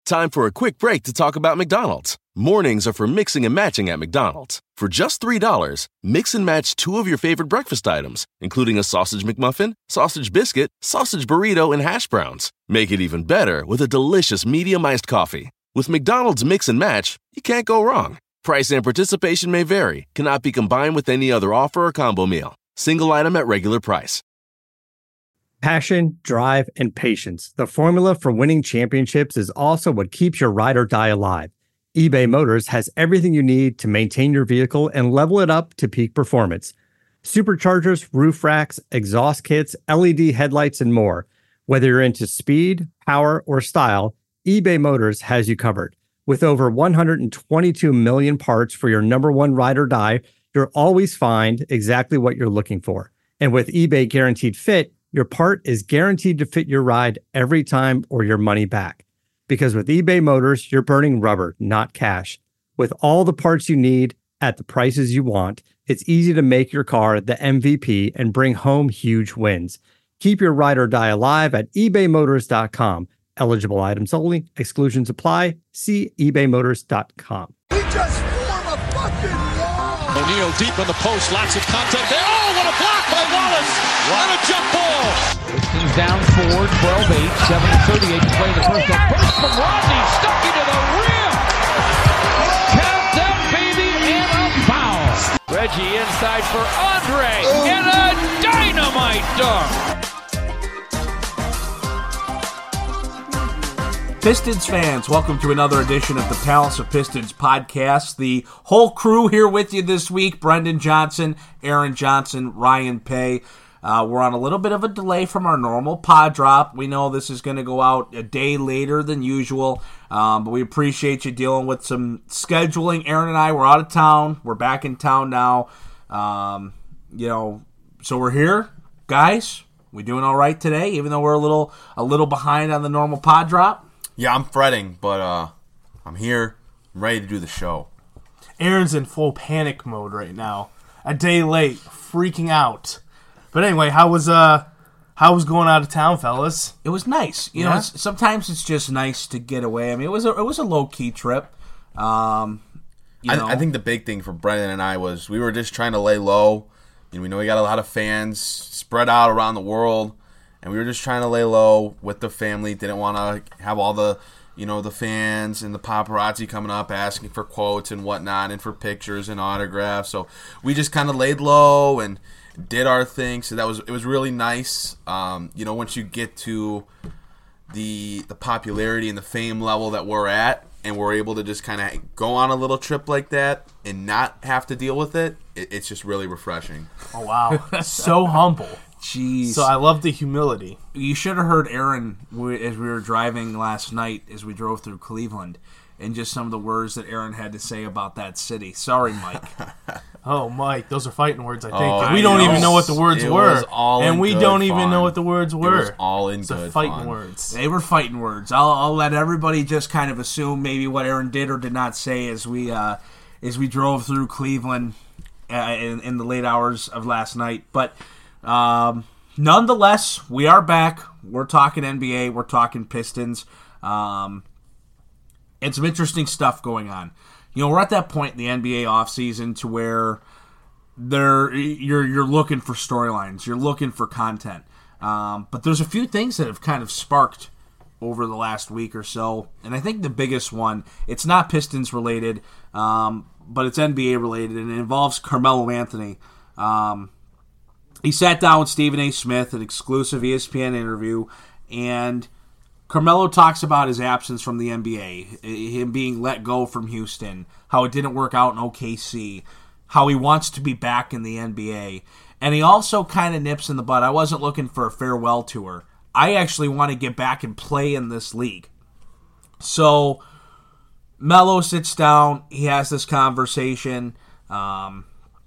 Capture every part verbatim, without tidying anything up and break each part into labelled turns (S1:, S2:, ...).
S1: Time for a quick break to talk about McDonald's. Mornings are for mixing and matching at McDonald's. For just three dollars, mix and match two of your favorite breakfast items, including a sausage McMuffin, sausage biscuit, sausage burrito, and hash browns. Make it even better with a delicious medium iced coffee. With McDonald's Mix and Match, you can't go wrong. Price and participation may vary, cannot be combined with any other offer or combo meal. Single item at regular price.
S2: Passion, drive, and patience. The formula for winning championships is also what keeps your ride or die alive. eBay Motors has everything you need to maintain your vehicle and level it up to peak performance. Superchargers, roof racks, exhaust kits, L E D headlights, and more. Whether you're into speed, power, or style, eBay Motors has you covered. With over one hundred twenty-two million parts for your number one ride or die, you'll always find exactly what you're looking for. And with eBay Guaranteed Fit, your part is guaranteed to fit your ride every time or your money back. Because with eBay Motors, you're burning rubber, not cash. With all the parts you need at the prices you want, it's easy to make your car the M V P and bring home huge wins. Keep your ride or die alive at ebay motors dot com. Eligible items only. Exclusions apply. See ebay motors dot com.
S3: We just form a fucking wall.
S4: O'Neal deep in the post. Lots of contact there. Oh, what a block by Wallace. What a jump ball.
S5: Pistons down four, twelve eight, seven thirty-eight to play the first. A burst from Rodney. Stuck into the rim. Count that baby and a foul. Reggie inside for Andre. Oh. And a dynamite dunk.
S6: Pistons fans, welcome to another edition of the Palace of Pistons podcast. The whole crew here with you this week: Brendan Johnson, Aaron Johnson, Ryan Pay. Uh, we're on a little bit of a delay from our normal pod drop. We know this is going to go out a day later than usual, um, but we appreciate you dealing with some scheduling. Aaron and I were out of town. We're back in town now. Um, you know, so we're here, guys. We doing all right today, even though we're a little a little behind on the normal pod drop.
S7: Yeah, I'm fretting, but uh, I'm here. I'm ready to do the show.
S8: Aaron's in full panic mode right now. A day late, freaking out. But anyway, how was uh, how was going out of town, fellas?
S6: It was nice. You
S8: yeah?
S6: know, it's, sometimes it's just nice to get away. I mean, it was a it was a low key trip. Um, you
S7: I,
S6: know.
S7: I think the big thing for Brendan and I was we were just trying to lay low. You know, we know we got a lot of fans spread out around the world. And we were just trying to lay low with the family. Didn't want to have all the, you know, the fans and the paparazzi coming up asking for quotes and whatnot and for pictures and autographs. So we just kind of laid low and did our thing. So that was it was really nice. Um, you know, once you get to the the popularity and the fame level that we're at, and we're able to just kind of go on a little trip like that and not have to deal with it, it it's just really refreshing.
S8: Oh wow, so humble.
S6: Jeez.
S8: So I love the humility.
S6: You should have heard Aaron as we were driving last night as we drove through Cleveland and just some of the words that Aaron had to say about that city. Sorry, Mike.
S8: Oh, Mike, those are fighting words, I think.
S7: Oh,
S8: and we
S7: I
S8: don't
S7: know.
S8: even know what the words
S7: it
S8: were.
S7: Was all
S8: and
S7: in
S8: we
S7: good
S8: don't
S7: fun.
S8: even know what the words were.
S7: It was all in
S8: so
S7: good
S8: fighting
S7: fun.
S8: words.
S6: They were fighting words. I'll, I'll let everybody just kind of assume maybe what Aaron did or did not say as we uh, as we drove through Cleveland uh, in, in the late hours of last night. But um, nonetheless, we are back. We're talking N B A. We're talking Pistons. Um, and some interesting stuff going on. You know, we're at that point in the N B A offseason to where they're, you're you're looking for storylines. You're looking for content. Um, but there's a few things that have kind of sparked over the last week or so. And I think the biggest one, it's not Pistons related, um, but it's N B A related, and it involves Carmelo Anthony. Um, he sat down with Stephen A. Smith, an exclusive E S P N interview, and Carmelo talks about his absence from the N B A, him being let go from Houston, how it didn't work out in O K C, how he wants to be back in the N B A. And he also kind of nips in the bud. I wasn't looking for a farewell tour. I actually want to get back and play in this league. So Melo sits down. He has this conversation. Um,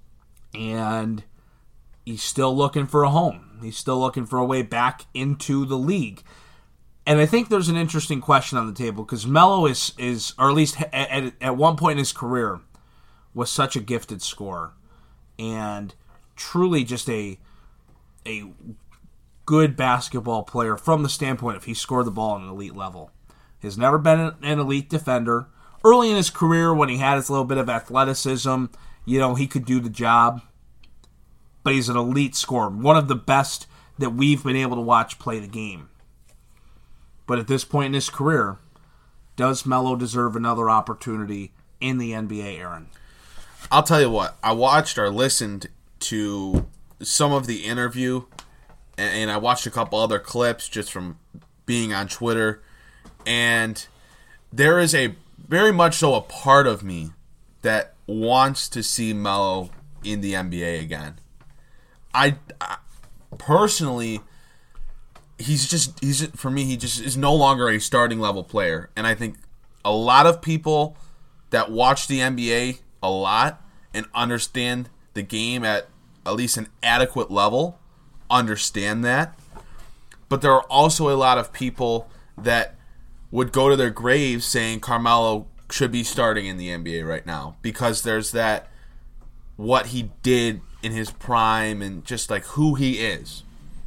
S6: and he's still looking for a home. He's still looking for a way back into the league. And I think there's an interesting question on the table because Melo is, is, or at least at, at one point in his career, was such a gifted scorer and truly just a a good basketball player from the standpoint of he scored the ball at an elite level. has never been an elite defender. Early in his career, when he had his little bit of athleticism, you know, he could do the job. But he's an elite scorer, one of the best that we've been able to watch play the game. But at this point in his career, does Melo deserve another opportunity in the N B A, Aaron?
S7: I'll tell you what. I watched or listened to some of the interview, and I watched a couple other clips just from being on Twitter, and there is a very much so a part of me that wants to see Melo in the N B A again. I, I personally, he's just he's for me he just is no longer a starting level player, and I think a lot of people that watch the N B A a lot and understand the game at at least an adequate level understand that. But there are also a lot of people that would go to their graves saying Carmelo should be starting in the N B A right now because there's that what he did in his prime and just like who he is.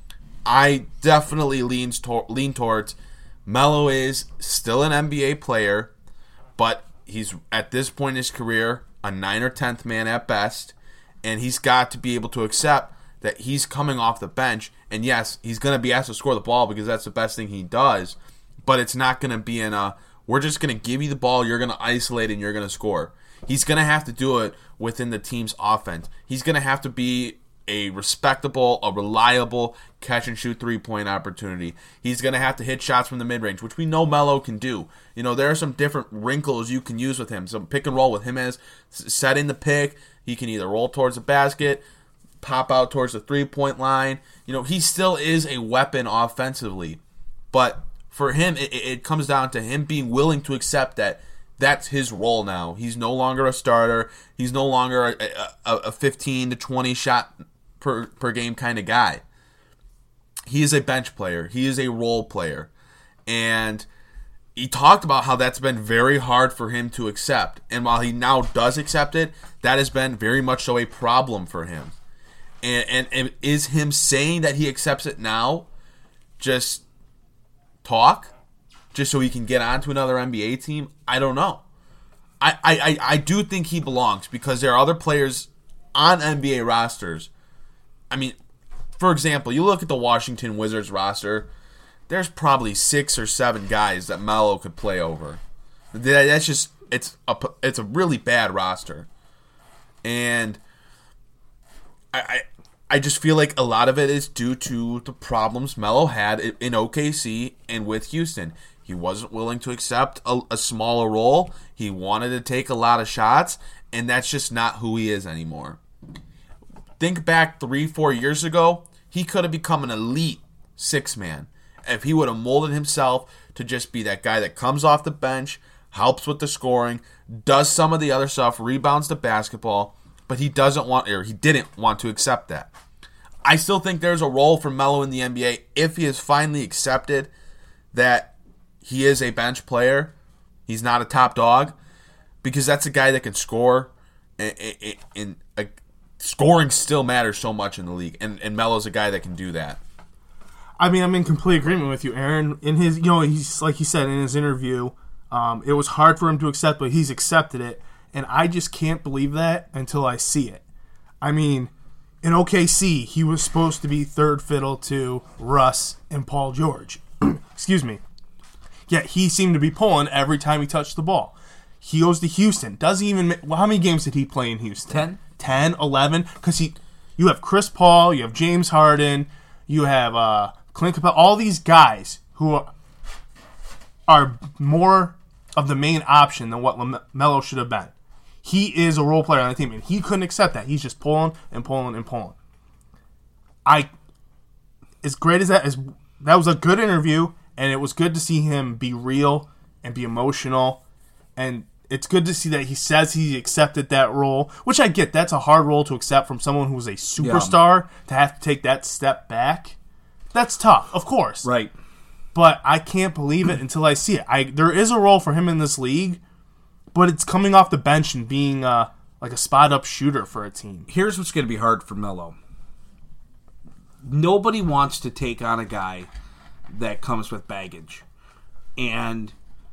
S7: I definitely leans to- lean towards Melo is still an N B A player, but he's at this point in his career a ninth or tenth man at best, and he's got to be able to accept that he's coming off the bench, and yes, he's going to be asked to score the ball because that's the best thing he does, but it's not going to be in a, we're just going to give you the ball, you're going to isolate, and you're going to score. He's going to have to do it within the team's offense. He's going to have to be a respectable, a reliable catch-and-shoot three-point opportunity. He's going to have to hit shots from the mid-range, which we know Melo can do. You know, there are some different wrinkles you can use with him. Some pick and roll with him as setting the pick. He can either roll towards the basket, pop out towards the three-point line. You know, he still is a weapon offensively. But for him, it, it comes down to him being willing to accept that that's his role now. He's no longer a starter. He's no longer a, a, a fifteen to twenty shot per, per game kind of guy. He is a bench player. He is a role player. And he talked about how that's been very hard for him to accept. And while he now does accept it, that has been very much so a problem for him. And, and, and is him saying that he accepts it now just talk? Just so he can get on to another N B A team? I don't know. I, I, I do think he belongs because there are other players on N B A rosters. I mean, for example, you look at the Washington Wizards roster, there's probably six or seven guys that Melo could play over. That's just, it's a, it's a really bad roster. And I, I I just feel like a lot of it is due to the problems Melo had in O K C and with Houston. He wasn't willing to accept a, a smaller role. He wanted to take a lot of shots, and that's just not who he is anymore. Think back three, four years ago, he could have become an elite six-man if he would have molded himself to just be that guy that comes off the bench, helps with the scoring, does some of the other stuff, rebounds the basketball, but he doesn't want, or he didn't want to accept that. I still think there's a role for Melo in the N B A if he has finally accepted that he is a bench player. He's not a top dog, because that's a guy that can score, and, and, and uh, scoring still matters so much in the league, and, and Melo's a guy that can do that.
S8: I mean, I'm in complete agreement with you, Aaron. In his, you know, he's like he said in his interview, um, it was hard for him to accept, but he's accepted it, and I just can't believe that until I see it. I mean, in O K C, he was supposed to be third fiddle to Russ and Paul George. Excuse me. Yet he seemed to be pulling every time he touched the ball. He goes to Houston. Doesn't even. Well, how many games did he play in Houston?
S6: Ten.
S8: Ten, eleven. Because he, you have Chris Paul, you have James Harden, you have uh, Clint Capella. All these guys who are, are more of the main option than what Melo should have been. He is a role player on the team, and he couldn't accept that. He's just pulling and pulling and pulling. I, as great as that is, that was a good interview, and it was good to see him be real and be emotional, and it's good to see that he says he accepted that role, which I get. That's a hard role to accept from someone who's a superstar, yeah. To have to take that step back. That's tough, of course.
S6: Right.
S8: But I can't believe it until I see it. I there is a role for him in this league, but it's coming off the bench and being uh, like a spot-up shooter for a team.
S6: Here's what's going to be hard for Melo. Nobody wants to take on a guy that comes with baggage. And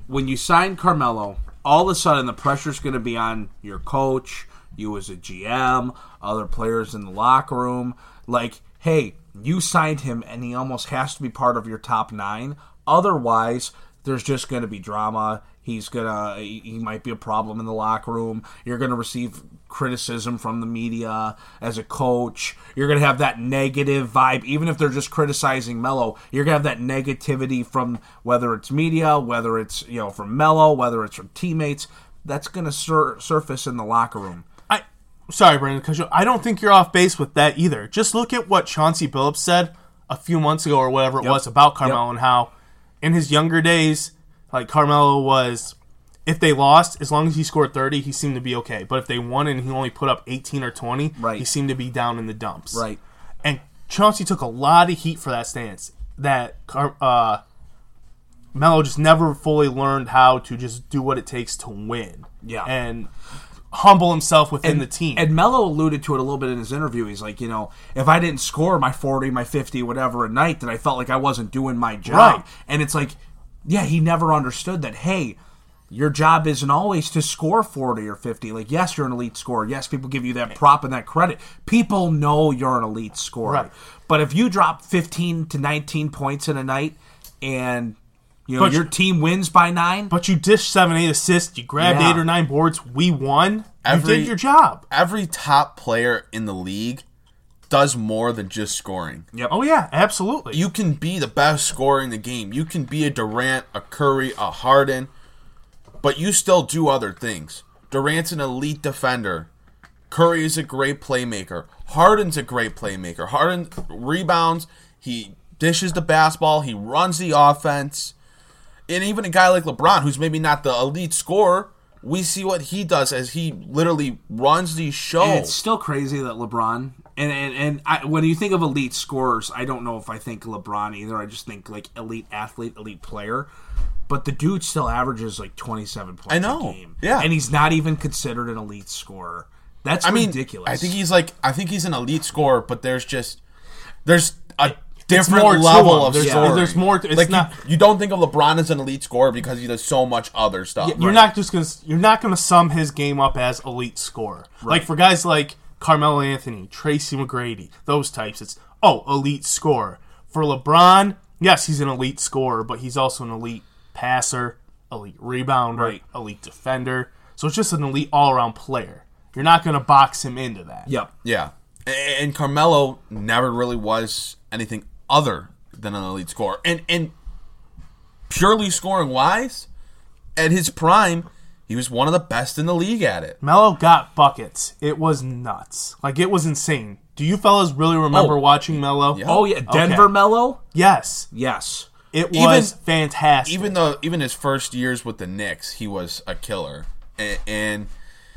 S6: when you sign Carmelo, all of a sudden the pressure's going to be on your coach, you as a G M, other players in the locker room. Like, hey, you signed him and he almost has to be part of your top nine. Otherwise, there's just going to be drama. He's gonna. He might be a problem in the locker room. You're gonna receive criticism from the media as a coach. You're gonna have that negative vibe, even if they're just criticizing Melo. You're gonna have that negativity from whether it's media, whether it's you know from Melo, whether it's from teammates. That's gonna sur- surface in the locker room.
S8: I sorry, Brandon, because I don't think you're off base with that either. Just look at what Chauncey Billups said a few months ago or whatever it
S6: Yep.
S8: was about Carmelo
S6: Yep.
S8: and how in his younger days. Like, Carmelo was, if they lost, as long as he scored thirty, he seemed to be okay. But if they won and he only put up eighteen or twenty,
S6: right.
S8: he seemed to be down in the dumps.
S6: Right.
S8: And Chauncey took a lot of heat for that stance. That uh, Melo just never fully learned how to just do what it takes to win.
S6: Yeah.
S8: And humble himself within
S6: and,
S8: the team.
S6: And Melo alluded to it a little bit in his interview. He's like, you know, if I didn't score my forty, my fifty, whatever a night, then I felt like I wasn't doing my job.
S8: Right.
S6: And it's like, yeah, he never understood that, hey, your job isn't always to score forty or fifty. Like, yes, you're an elite scorer. Yes, people give you that prop and that credit. People know you're an elite scorer.
S8: Right.
S6: But if you drop fifteen to nineteen points in a night and you know
S8: But
S6: your
S8: you-
S6: team wins by nine,
S8: But you dished seven, eight assists, you grabbed
S6: Yeah.
S8: eight or nine boards, we won,
S7: Every-
S8: you did your job.
S7: Every top player in the league does more than just scoring.
S6: Yep.
S8: Oh, yeah, absolutely.
S7: You can be the best scorer in the game. You can be a Durant, a Curry, a Harden, but you still do other things. Durant's an elite defender. Curry is a great playmaker. Harden's a great playmaker. Harden rebounds. He dishes the basketball. He runs the offense. And even a guy like LeBron, who's maybe not the elite scorer, we see what he does as he literally runs these shows.
S6: And it's still crazy that LeBron and and, and I, when you think of elite scorers, I don't know if I think LeBron either. I just think like elite athlete, elite player. But the dude still averages like twenty-seven points
S7: I know.
S6: a game.
S7: Yeah.
S6: And he's not even considered an elite scorer. That's
S7: I mean,
S6: ridiculous.
S7: I think he's like I think he's an elite scorer, but there's just there's a different
S8: more to
S7: level
S8: him.
S7: of
S8: There's-
S7: scoring.
S8: there's more to- it's
S7: like
S8: not-
S7: you, you don't think of LeBron as an elite scorer because he does so much other stuff.
S8: You're not just gonna you're not gonna sum his game up as elite scorer. Like for guys like Carmelo Anthony, Tracy McGrady, those types, it's oh elite scorer. For LeBron, yes, he's an elite scorer, but he's also an elite passer, elite rebounder,
S6: Right.
S8: elite defender. So it's just an elite all around player. You're not gonna box him into that.
S6: Yep.
S7: Yeah, and, and Carmelo never really was anything other than an elite scorer, and and purely scoring wise, at his prime, he was one of the best in the league at it.
S8: Melo got buckets. It was nuts. Like it was insane. Do you fellas really remember
S6: Oh.
S8: watching Melo?
S7: Yeah.
S6: Oh yeah, Denver
S8: Okay.
S6: Melo?
S8: Yes.
S6: Yes.
S8: It
S7: Even-
S8: was fantastic.
S7: Even though even his first years with the Knicks, he was a killer, and, and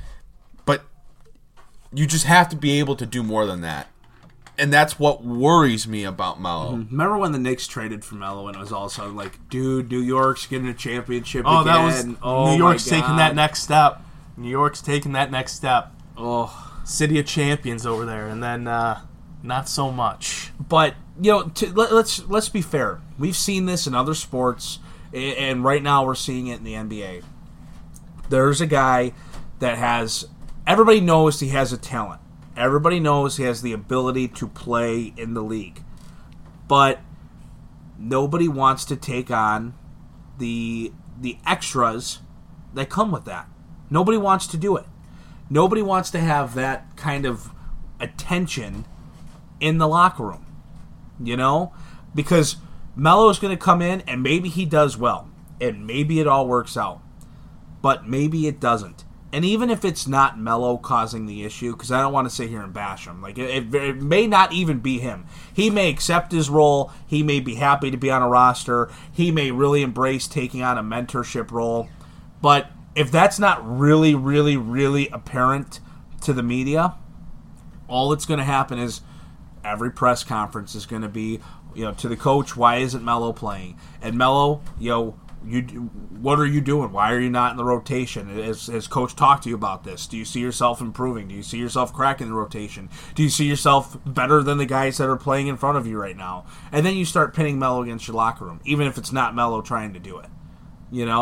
S7: but you just have to be able to do more than that, and that's what worries me about Melo.
S6: Remember when the Knicks traded for Melo and it was all of a sudden like, dude, New York's getting a championship
S8: Oh,
S6: again.
S8: that was
S6: oh,
S8: New York's
S6: my
S8: taking
S6: God.
S8: that next step. New York's taking that next step.
S6: Oh.
S8: City of champions over there, and then uh, not so much.
S6: But you know, to, let, let's let's be fair. We've seen this in other sports, a- and right now we're seeing it in the N B A. There's a guy that has everybody knows he has a talent. Everybody knows he has the ability to play in the league, but nobody wants to take on the the extras that come with that. Nobody wants to do it. Nobody wants to have that kind of attention in the locker room, you know? Because Melo's going to come in and maybe he does well, and maybe it all works out, but maybe it doesn't. And even if it's not Melo causing the issue, because I don't want to sit here and bash him, like it, it may not even be him. He may accept his role. He may be happy to be on a roster. He may really embrace taking on a mentorship role. But if that's not really, really, really apparent to the media, all that's going to happen is every press conference is going to be, you know, to the coach, why isn't Melo playing? And Melo, you know, you what are you doing? Why are you not in the rotation? Has, has coach talked to you about this? Do you see yourself improving? Do you see yourself cracking the rotation? Do you see yourself better than the guys that are playing in front of you right now? And then you start pinning Melo against your locker room, even if it's not Melo trying to do it. You know?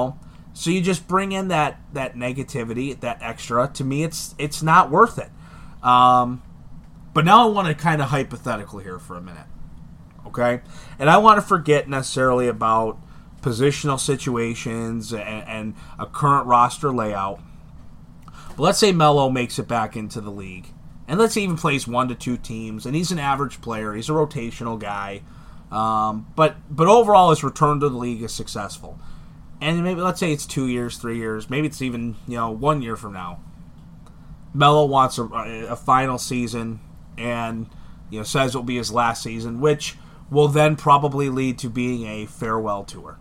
S6: So you just bring in that that negativity, that extra. To me, it's it's not worth it. Um, but now I want to kind of hypothetical here for a minute, okay? And I want to forget necessarily about positional situations and, and a current roster layout. But let's say Melo makes it back into the league, and let's say he even plays one to two teams, and he's an average player. He's a rotational guy, um, but but overall his return to the league is successful. And maybe let's say it's two years, three years, maybe it's even you know one year from now. Melo wants a, a final season, and you know says it will be his last season, which will then probably lead to being a farewell tour.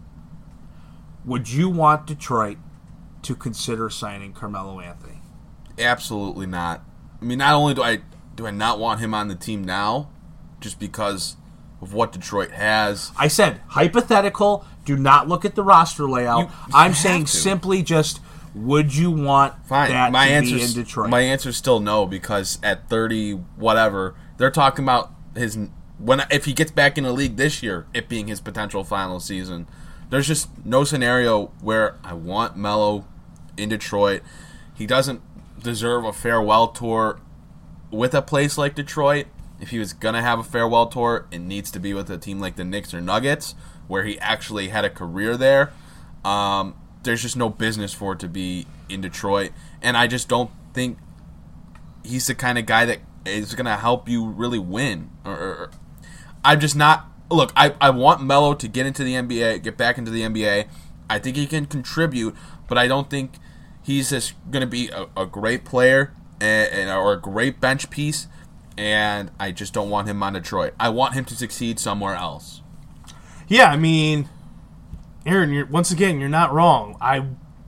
S6: Would you want Detroit to consider signing Carmelo Anthony?
S7: Absolutely not. I mean, not only do I do I not want him on the team now, just because of what Detroit has.
S6: I said hypothetical. Do not look at the roster layout.
S7: You
S6: I'm
S7: have
S6: saying
S7: to.
S6: simply just, would you want
S7: Fine.
S6: that
S7: my
S6: to
S7: answer's,
S6: be in Detroit?
S7: My answer's still no, because at thirty, whatever, they're talking about his when if he gets back in the league this year, it being his potential final season. There's just no scenario where I want Melo in Detroit. He doesn't deserve a farewell tour with a place like Detroit. If he was going to have a farewell tour, it needs to be with a team like the Knicks or Nuggets, where he actually had a career there. Um, there's just no business for it to be in Detroit. And I just don't think he's the kind of guy that is going to help you really win. Or, or I'm just not... Look, I, I want Melo to get into the N B A, get back into the N B A. I think he can contribute, but I don't think he's just going to be a, a great player and, and or a great bench piece, and I just don't want him on Detroit. I want him to succeed somewhere else.
S8: Yeah, I mean, Aaron, you're, once again, you're not wrong. I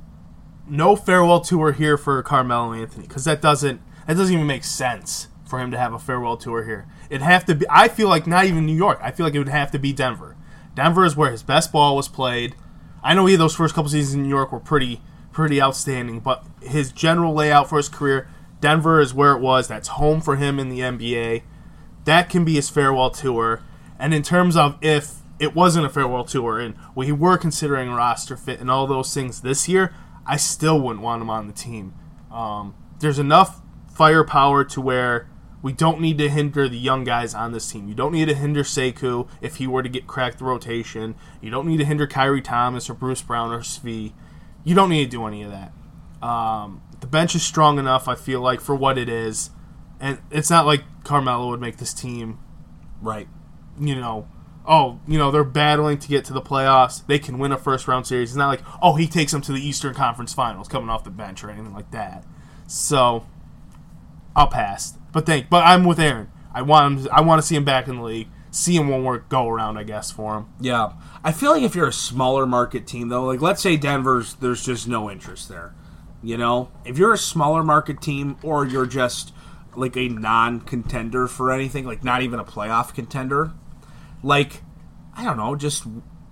S8: no farewell tour here for Carmelo Anthony, because that doesn't that doesn't even make sense for him to have a farewell tour here. It'd have to be. I feel like not even New York. I feel like it would have to be Denver. Denver is where his best ball was played. I know he those first couple seasons in New York were pretty pretty outstanding, but his general layout for his career, Denver is where it was. That's home for him in the N B A. That can be his farewell tour. And in terms of if it wasn't a farewell tour and we were considering roster fit and all those things this year, I still wouldn't want him on the team. Um, there's enough firepower to where we don't need to hinder the young guys on this team. You don't need to hinder Sekou if he were to get cracked the rotation. You don't need to hinder Kyrie Thomas or Bruce Brown or Svi. You don't need to do any of that. Um, the bench is strong enough, I feel like, for what it is. And it's not like Carmelo would make this team,
S6: right,
S8: you know, oh, you know, they're battling to get to the playoffs. They can win a first-round series. It's not like, oh, he takes them to the Eastern Conference Finals coming off the bench or anything like that. So, I'll pass. But thank, but I'm with Aaron. I want him. I want to see him back in the league. See him one more go around, I guess, for him.
S6: Yeah, I feel like if you're a smaller market team, though, like let's say Denver's, there's just no interest there. You know, if you're a smaller market team, or you're just like a non-contender for anything, like not even a playoff contender, like I don't know, just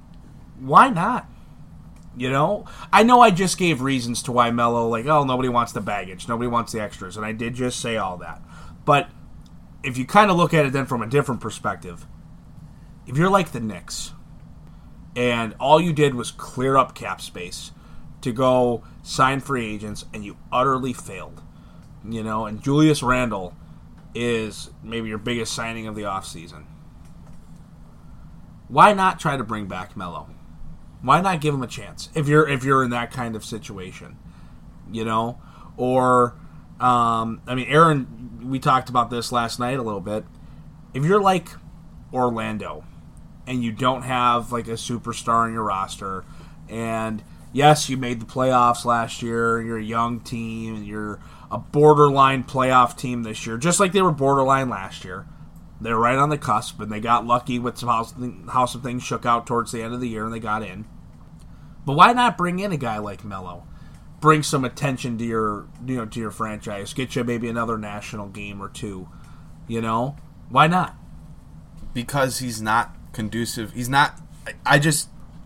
S6: why not? You know, I know I just gave reasons to why Melo, like, oh, nobody wants the baggage, nobody wants the extras, and I did just say all that. But if you kind of look at it then from a different perspective, if you're like the Knicks, and all you did was clear up cap space to go sign free agents, and you utterly failed, you know, and Julius Randle is maybe your biggest signing of the offseason, why not try to bring back Melo? Why not give him a chance if you're if you're in that kind of situation, you know? Or, um, I mean, Aaron, we talked about this last night a little bit. If you're like Orlando and you don't have like a superstar in your roster, and yes, you made the playoffs last year, you're a young team, and you're a borderline playoff team this year, just like they were borderline last year. They're right on the cusp, and they got lucky with some how, how some things shook out towards the end of the year, and they got in. But why not bring in a guy like Melo? Bring some attention to your, you know, to your franchise. Get you maybe another national game or two. You know, why not?
S7: Because he's not conducive. He's not. I, I just.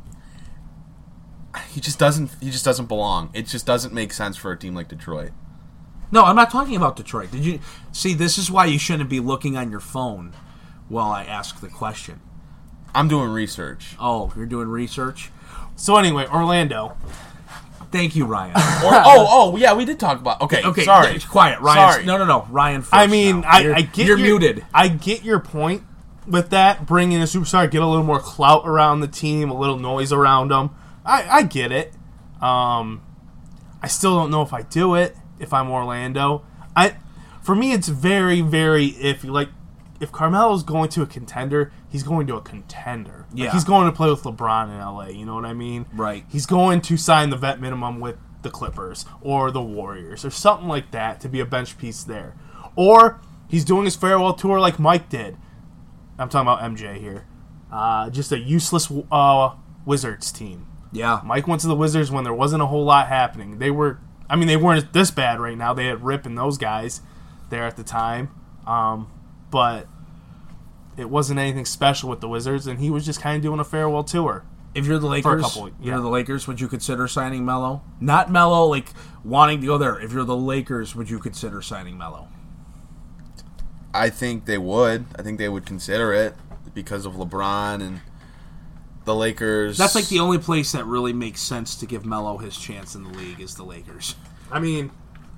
S7: He just doesn't. He just doesn't belong. It just doesn't make sense for a team like Detroit.
S6: No, I'm not talking about Detroit. Did you see? This is why you shouldn't be looking on your phone while I ask the question.
S7: I'm doing research.
S6: Oh, you're doing research?
S8: So anyway, Orlando.
S6: Thank you, Ryan.
S7: Or, oh, oh, yeah, we did talk about. Okay,
S6: Okay,
S7: sorry.
S6: yeah, quiet, Ryan.
S7: Sorry.
S6: No, no, no, Ryan. First
S8: I mean,
S6: now.
S8: I,
S6: You're,
S8: I get
S6: you're
S8: your,
S6: muted.
S8: I get your point with that. Bring in a superstar, get a little more clout around the team, a little noise around them. I, I get it. Um, I still don't know if I do it if I'm Orlando. I, for me, it's very, very iffy. Like, if Carmelo's going to a contender, he's going to a contender. Like,
S6: Yeah.
S8: he's going to play with LeBron in L A. You know what I mean?
S6: Right.
S8: He's going to sign the vet minimum with the Clippers or the Warriors or something like that to be a bench piece there. Or he's doing his farewell tour like Mike did. I'm talking about M J here. Uh, just a useless uh, Wizards team.
S6: Yeah.
S8: Mike went to the Wizards when there wasn't a whole lot happening. They were, I mean, they weren't this bad right now. They had Rip and those guys there at the time. Um, but it wasn't anything special with the Wizards, and he was just kind of doing a farewell tour.
S6: If you're the
S8: For a
S6: Lakers,
S8: couple,
S6: you're
S8: yeah.
S6: the Lakers, would you consider signing Melo? Not Melo, like wanting to go there. If you're the Lakers, would you consider signing Melo?
S7: I think they would. I think they would consider it because of LeBron and the Lakers.
S6: That's like the only place that really makes sense to give Melo his chance in the league is the Lakers.
S8: I mean,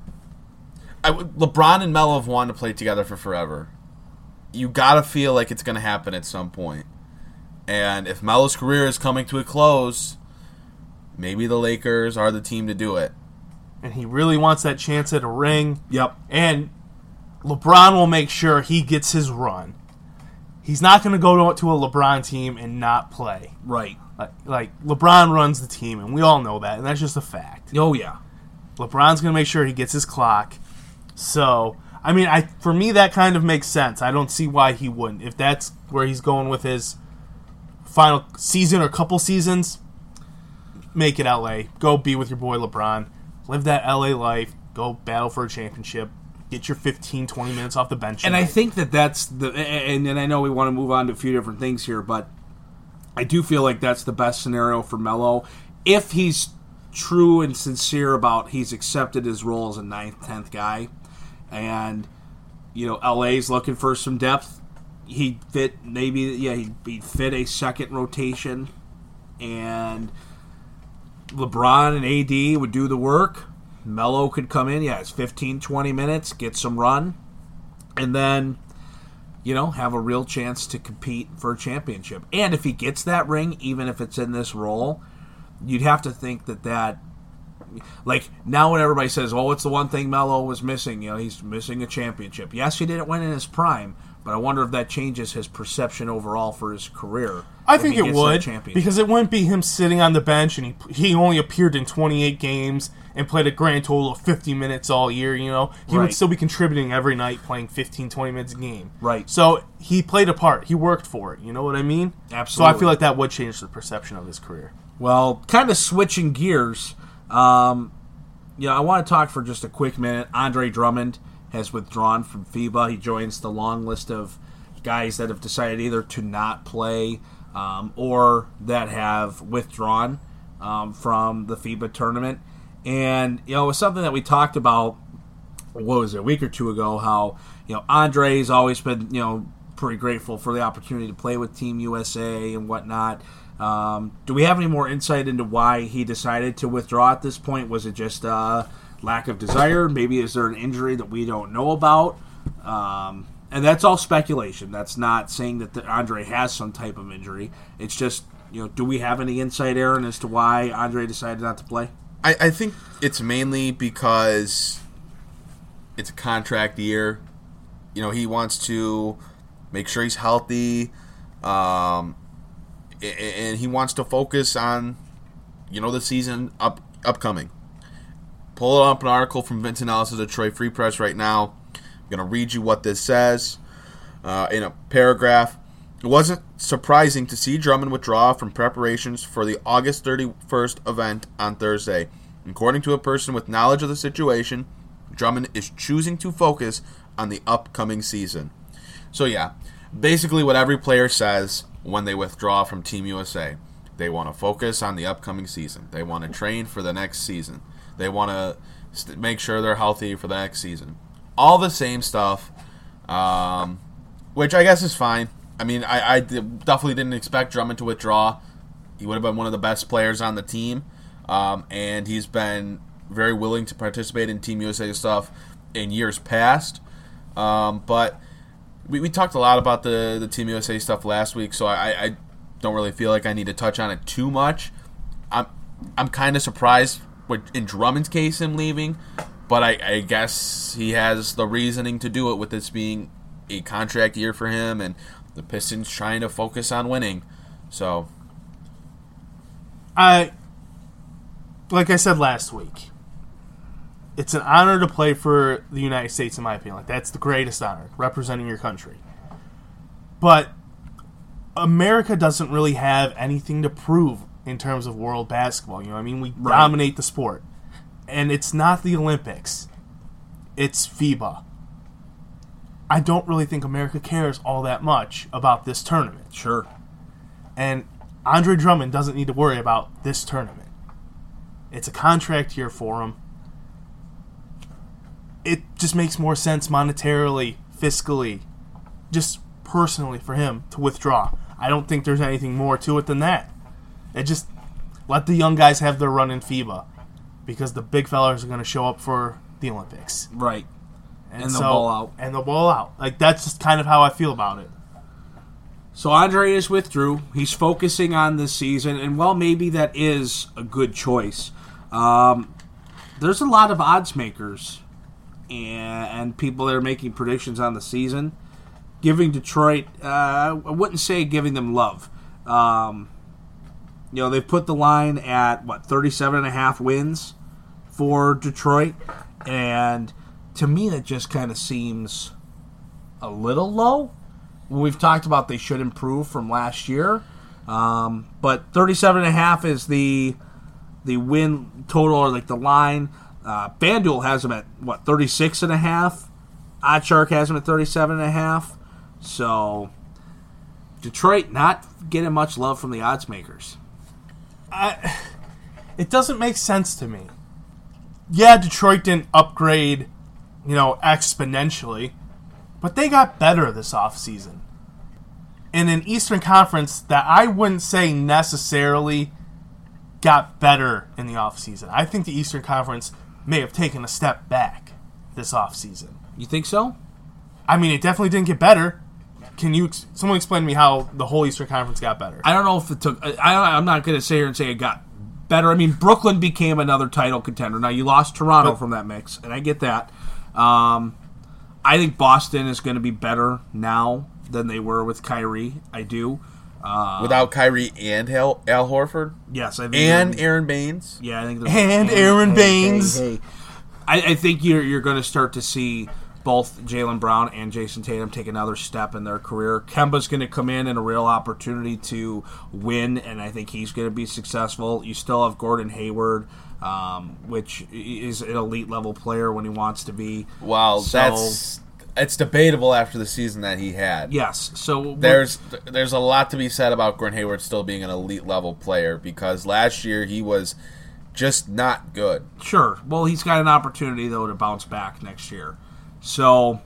S7: I, LeBron and Melo have wanted to play together for forever. You gotta feel like it's gonna happen at some point. And if Melo's career is coming to a close, maybe the Lakers are the team to do it.
S8: and he really wants that chance at a ring.
S6: Yep.
S8: And LeBron will make sure he gets his run. He's not going to go to a LeBron team and not play.
S6: Right.
S8: Like, like, LeBron runs the team, and we all know that, and that's just a fact.
S6: Oh, yeah.
S8: LeBron's going to make sure he gets his clock. So, I mean, I for me, that kind of makes sense. I don't see why he wouldn't. If that's where he's going with his final season or couple seasons, make it L A. Go be with your boy LeBron. Live that L A life. Go battle for a championship. Get your fifteen, twenty minutes off the bench.
S6: And I think that that's the, and, and I know we want to move on to a few different things here, but I do feel like that's the best scenario for Melo. If he's true and sincere about he's accepted his role as a ninth, tenth guy, and, you know, L A's looking for some depth, he'd fit maybe, yeah, he'd, he'd fit a second rotation, and LeBron and A D would do the work. Melo could come in, yeah, it's fifteen, twenty minutes, get some run, and then, you know, have a real chance to compete for a championship. And if he gets that ring, even if it's in this role, you'd have to think that that, like, now when everybody says, oh, what's the one thing Melo was missing? You know, he's missing a championship. Yes, he didn't win in his prime, but I wonder if that changes his perception overall for his career.
S8: I think it would, because it wouldn't be him sitting on the bench and he he only appeared in twenty-eight games and played a grand total of fifty minutes all year, you know. He
S6: Right.
S8: would still be contributing every night, playing fifteen, twenty minutes a game.
S6: Right.
S8: So he played a part. He worked for it, you know what I mean?
S6: Absolutely.
S8: So I feel like that would change the perception of his career.
S6: Well, kind of switching gears, um, you know, I want to talk for just a quick minute. Andre Drummond has withdrawn from FIBA. He joins the long list of guys that have decided either to not play um, or that have withdrawn um, from the FIBA tournament. And, you know, it was something that we talked about, what was it, a week or two ago, how, you know, Andre's always been, you know, pretty grateful for the opportunity to play with Team U S A and whatnot. Um, do we have any more insight into why he decided to withdraw at this point? Was it just uh, lack of desire? Maybe is there an injury that we don't know about? Um, and that's all speculation. That's not saying that the, Andre has some type of injury. It's just, you know, do we have any insight, Aaron, as to why Andre decided not to play?
S7: I, I think it's mainly because it's a contract year. You know, he wants to make sure he's healthy, um, and he wants to focus on, you know, the season up upcoming. Pull up an article from Vincent Ellis of the Detroit Free Press right now. I'm going to read you what this says uh, in a paragraph. It wasn't surprising to see Drummond withdraw from preparations for the August thirty-first event on Thursday. According to a person with knowledge of the situation, Drummond is choosing to focus on the upcoming season. So yeah, basically what every player says when they withdraw from Team U S A. They want to focus on the upcoming season. They want to train for the next season. They want to make sure they're healthy for the next season. All the same stuff, um, which I guess is fine. I mean, I, I definitely didn't expect Drummond to withdraw he would have been one of the best players on the team, um, and he's been very willing to participate in Team U S A stuff in years past. Um, but we, we talked a lot about the, the Team U S A stuff last week, so I, I don't really feel like I need to touch on it too much. I'm I'm kind of surprised with, in Drummond's case, him leaving, but I, I guess he has the reasoning to do it with this being a contract year for him and the Pistons trying to focus on winning. So,
S8: I, like I said last week, it's an honor to play for the United States, in my opinion. Like, that's the greatest honor, representing your country. But America doesn't really have anything to prove in terms of world basketball. You know what I mean? We right. dominate the sport. And it's not the Olympics. It's FIBA. I don't really think America cares all that much about this tournament.
S6: Sure.
S8: And Andre Drummond doesn't need to worry about this tournament. It's a contract year for him. It just makes more sense monetarily, fiscally, just personally for him to withdraw. I don't think there's anything more to it than that. It just let the young guys have their run in FIBA because the big fellas are going to show up for the Olympics.
S6: Right.
S8: And,
S6: and
S8: so,
S6: they'll ball out.
S8: And they'll ball out. Like, that's just kind of how I feel about it.
S6: So Andre is withdrew. He's focusing on this season, and well, maybe that is a good choice. Um, there's a lot of odds makers and, and people that are making predictions on the season. Giving Detroit, uh, I wouldn't say giving them love. Um, you know, they've put the line at, what, thirty-seven and a half wins for Detroit. And to me, that just kind of seems a little low. We've talked about they should improve from last year. Um, but thirty-seven and a half is the the win total, or like the line. Uh, FanDuel has them at, what, thirty-six and a half? OddsShark has them at thirty-seven and a half. So, Detroit not getting much love from the odds makers.
S8: I, it doesn't make sense to me. Yeah, Detroit didn't upgrade, you know, exponentially, but they got better this offseason. In an Eastern Conference that I wouldn't say necessarily got better in the offseason. I think the Eastern Conference may have taken a step back this offseason.
S6: You think so?
S8: I mean, it definitely didn't get better. Can you, someone explain to me how the whole Eastern Conference got better?
S6: I don't know if it took, I, I'm not going to sit here and say it got better. I mean, Brooklyn became another title contender. Now, you lost Toronto but, from that mix, and I get that. Um, I think Boston is going to be better now than they were with Kyrie. I do. Uh,
S7: Without Kyrie and Al, Al Horford?
S6: Yes. I think
S7: and Aaron Baines?
S6: Yeah, I think.
S8: And Aaron Baines.
S6: Hey, hey. I, I think you're you're going to start to see both Jaylen Brown and Jason Tatum take another step in their career. Kemba's going to come in and a real opportunity to win, and I think he's going to be successful. You still have Gordon Hayward, um, which is an elite level player when he wants to be.
S7: Wow,
S6: so,
S7: that's it's debatable after the season that he had.
S6: Yes, so
S7: there's there's a lot to be said about Gordon Hayward still being an elite level player because last year he was just not good.
S6: Sure. Well, he's got an opportunity though to bounce back next year. So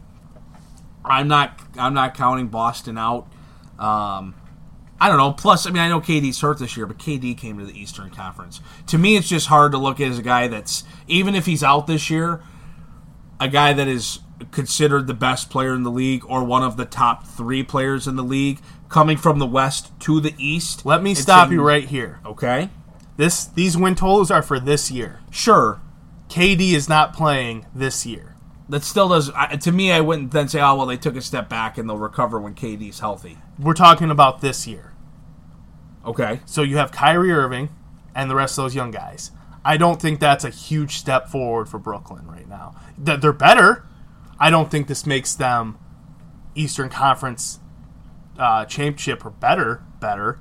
S6: I'm not I'm not counting Boston out. Um, I don't know. Plus, I mean, I know K D's hurt this year, but K D came to the Eastern Conference. To me, it's just hard to look at as a guy that's, even if he's out this year, a guy that is considered the best player in the league or one of the top three players in the league coming from the West to the East.
S8: Let me stop a, you right here.
S6: Okay.
S8: This These win totals are for this year.
S6: Sure.
S8: K D is not playing this year.
S6: That still does, to me, I wouldn't then say, oh, well, they took a step back and they'll recover when K D's healthy.
S8: We're talking about this year.
S6: Okay.
S8: So you have Kyrie Irving and the rest of those young guys. I don't think that's a huge step forward for Brooklyn right now. They're better. I don't think this makes them Eastern Conference uh, championship or better, better.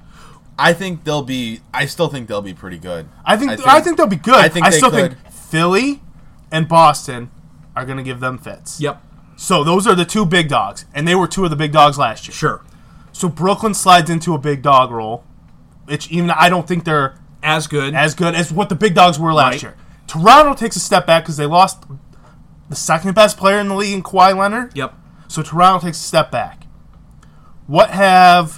S7: I think they'll be, I still think they'll be pretty good.
S8: I think I think, I think they'll be good.
S7: I, think
S8: I
S7: they
S8: still
S7: could.
S8: think Philly and Boston are going to give them fits.
S6: Yep.
S8: So those are the two big dogs, and they were two of the big dogs last year.
S6: Sure.
S8: So Brooklyn slides into a big dog role, which even I don't think they're
S6: as good
S8: as good as what the big dogs were last
S6: right.
S8: year. Toronto takes a step back because they lost the second best player in the league in Kawhi Leonard.
S6: Yep.
S8: So Toronto takes a step back. What have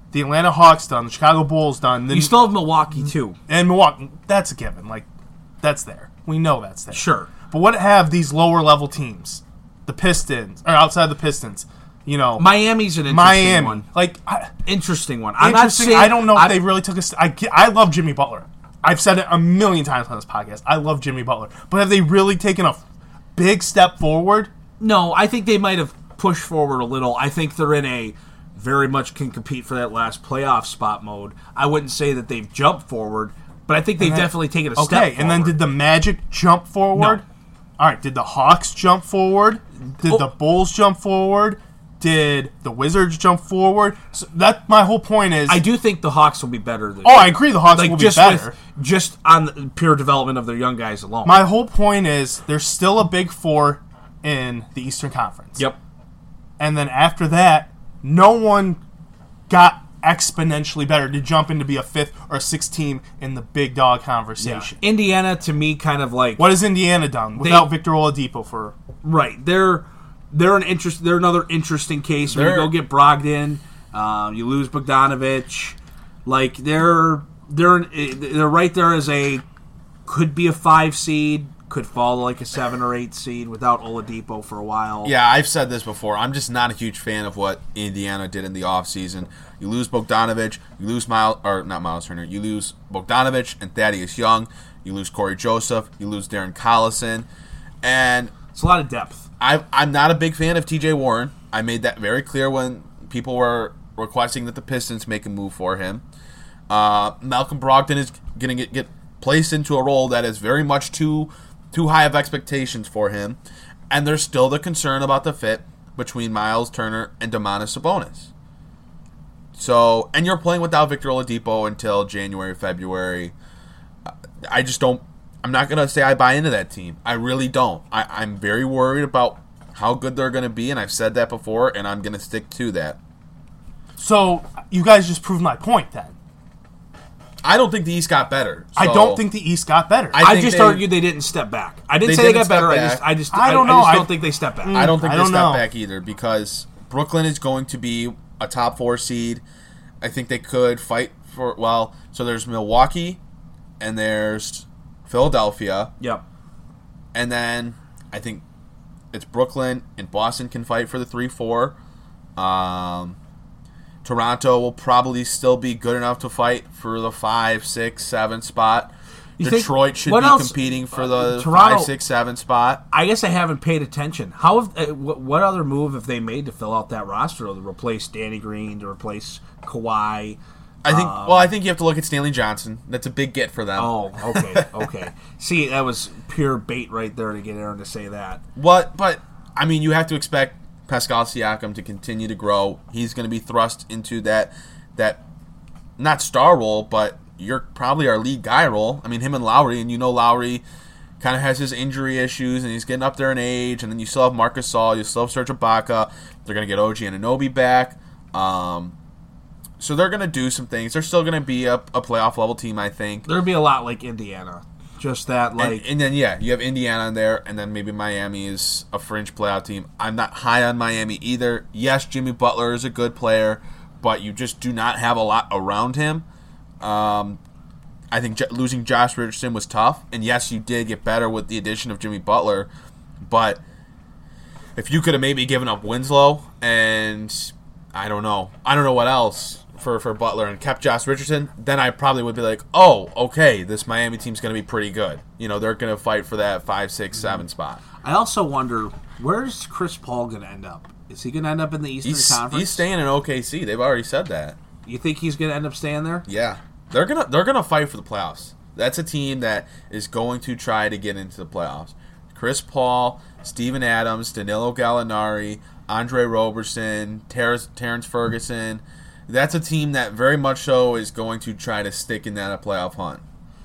S8: the Atlanta Hawks done, the Chicago Bulls done. Then,
S6: You still have Milwaukee, too.
S8: and Milwaukee. That's a given. Like, that's there. We know that's there.
S6: Sure.
S8: But what have these lower level teams? The Pistons, or outside the Pistons, you know.
S6: Miami's an interesting
S8: Miami.
S6: one.
S8: Like, I,
S6: Interesting one. I'm not
S8: interesting.
S6: saying,
S8: I don't know if
S6: I'm-
S8: they really took a. St- I, get- I love Jimmy Butler. I've said it a million times on this podcast. I love Jimmy Butler. But have they really taken a big step forward?
S6: No, I think they might have pushed forward a little. I think they're in a very much can compete for that last playoff spot mode. I wouldn't say that they've jumped forward, but I think they've
S8: And then-
S6: definitely taken a
S8: Okay,
S6: step forward.
S8: and then did the Magic jump forward?
S6: No.
S8: All right, did the Hawks jump forward? Did
S6: Oh.
S8: the Bulls jump forward? Did the Wizards jump forward? So that my whole point is.
S6: I do think the Hawks will be better this
S8: Oh,
S6: year.
S8: I agree. The Hawks
S6: Like
S8: will
S6: just
S8: be better.
S6: with just on the pure development of their young guys alone.
S8: My whole point is there's still a Big Four in the Eastern Conference.
S6: Yep.
S8: And then after that, no one got exponentially better to jump in to be a fifth or sixth team in the big dog
S6: Yeah.
S8: conversation.
S6: Indiana to me kind of like
S8: What has Indiana done without Victor Oladipo for?
S6: right. They're they're an interest. They're another interesting case. When you
S7: They're-
S6: go get Brogdon, um, you lose Bogdanovich. Like they're they're they're right there as a could be a five seed, could fall to like a seven or eight seed without Oladipo for a while.
S7: Yeah, I've said this before. I'm just not a huge fan of what Indiana did in the offseason. You lose Bogdanovich, you lose Miles, or not Miles Turner, you lose Bogdanovich and Thaddeus Young, you lose Corey Joseph, you lose Darren Collison, and
S6: It's a lot of depth.
S7: I, I'm not a big fan of T J Warren. I made that very clear when people were requesting that the Pistons make a move for him. Uh, Malcolm Brogdon is going to get, get placed into a role that is very much too too high of expectations for him, and there's still the concern about the fit between Miles Turner and Domantas Sabonis. So, and you're playing without Victor Oladipo until January, February. I just don't. I'm not gonna say I buy into that team. I really don't. I, I'm very worried about how good they're gonna be, and I've said that before, and I'm gonna stick to that.
S8: So you guys just proved my point. Then
S7: I don't think the East got better.
S8: I
S7: so
S8: don't think the East got better.
S7: I
S6: I,
S7: think
S6: just
S7: they-
S6: argued they didn't step back. I didn't
S7: They
S6: say they
S7: didn't
S6: got better.
S7: step
S6: I just,
S7: back.
S6: I just,
S8: I don't
S6: I,
S8: know.
S6: I just don't
S8: I-
S6: think they stepped back.
S7: I don't think
S8: I
S7: they
S8: don't
S7: step
S8: know.
S7: back either because Brooklyn is going to be a top four seed. I think they could fight for well. So there's Milwaukee, and there's Philadelphia,
S6: Yep.
S7: and then I think it's Brooklyn and Boston can fight for the three four. Um, Toronto will probably still be good enough to fight for the five, six, seven spot.
S6: You think-
S7: Detroit should
S6: what
S7: be
S6: else-
S7: competing for
S6: uh,
S7: the
S6: Toronto-
S7: five, six, seven spot.
S6: I guess I haven't paid attention. How have uh, what, what other move have they made to fill out that roster to replace Danny Green, to replace Kawhi?
S7: I think.
S6: Um,
S7: well, I think you have to look at Stanley Johnson. That's a big get for them.
S6: Oh, okay, okay. See, that was pure bait right there to get Aaron to say that.
S7: What? But I mean, you have to expect Pascal Siakam to continue to grow. He's going to be thrust into that that not star role, but you're probably our lead guy role. I mean, him and Lowry, and you know Lowry kind of has his injury issues, and he's getting up there in age. And then you still have Marc Gasol, you still have Serge Ibaka. They're going to get O G Anunoby back. Um, so they're going to do some things. They're still going to be a, a playoff level team, I think.
S6: There'd be a lot like Indiana, just that like.
S7: And, and then, yeah, you have Indiana in there, and then maybe Miami is a fringe playoff team. I'm not high on Miami either. Yes, Jimmy Butler is a good player, but you just do not have a lot around him. Um, I think j- losing Josh Richardson was tough, and yes, you did get better with the addition of Jimmy Butler, but if you could have maybe given up Winslow and I don't know, I don't know what else for, for Butler and kept Josh Richardson, then I probably would be like, oh, okay, this Miami team's going to be pretty good. You know, they're going to fight for that five, six, seven spot.
S6: I also wonder, where's Chris Paul going to end up? Is he going to end up in the Eastern
S7: He's,
S6: Conference?
S7: he's staying in O K C. They've already said that.
S6: You think he's going to end up staying there?
S7: Yeah, they're gonna they're gonna fight for the playoffs. That's a team that is going to try to get into the playoffs. Chris Paul, Steven Adams, Danilo Gallinari, Andre Roberson, Ter- Terrence Ferguson. That's a team that very much so is going to try to stick in that playoff hunt.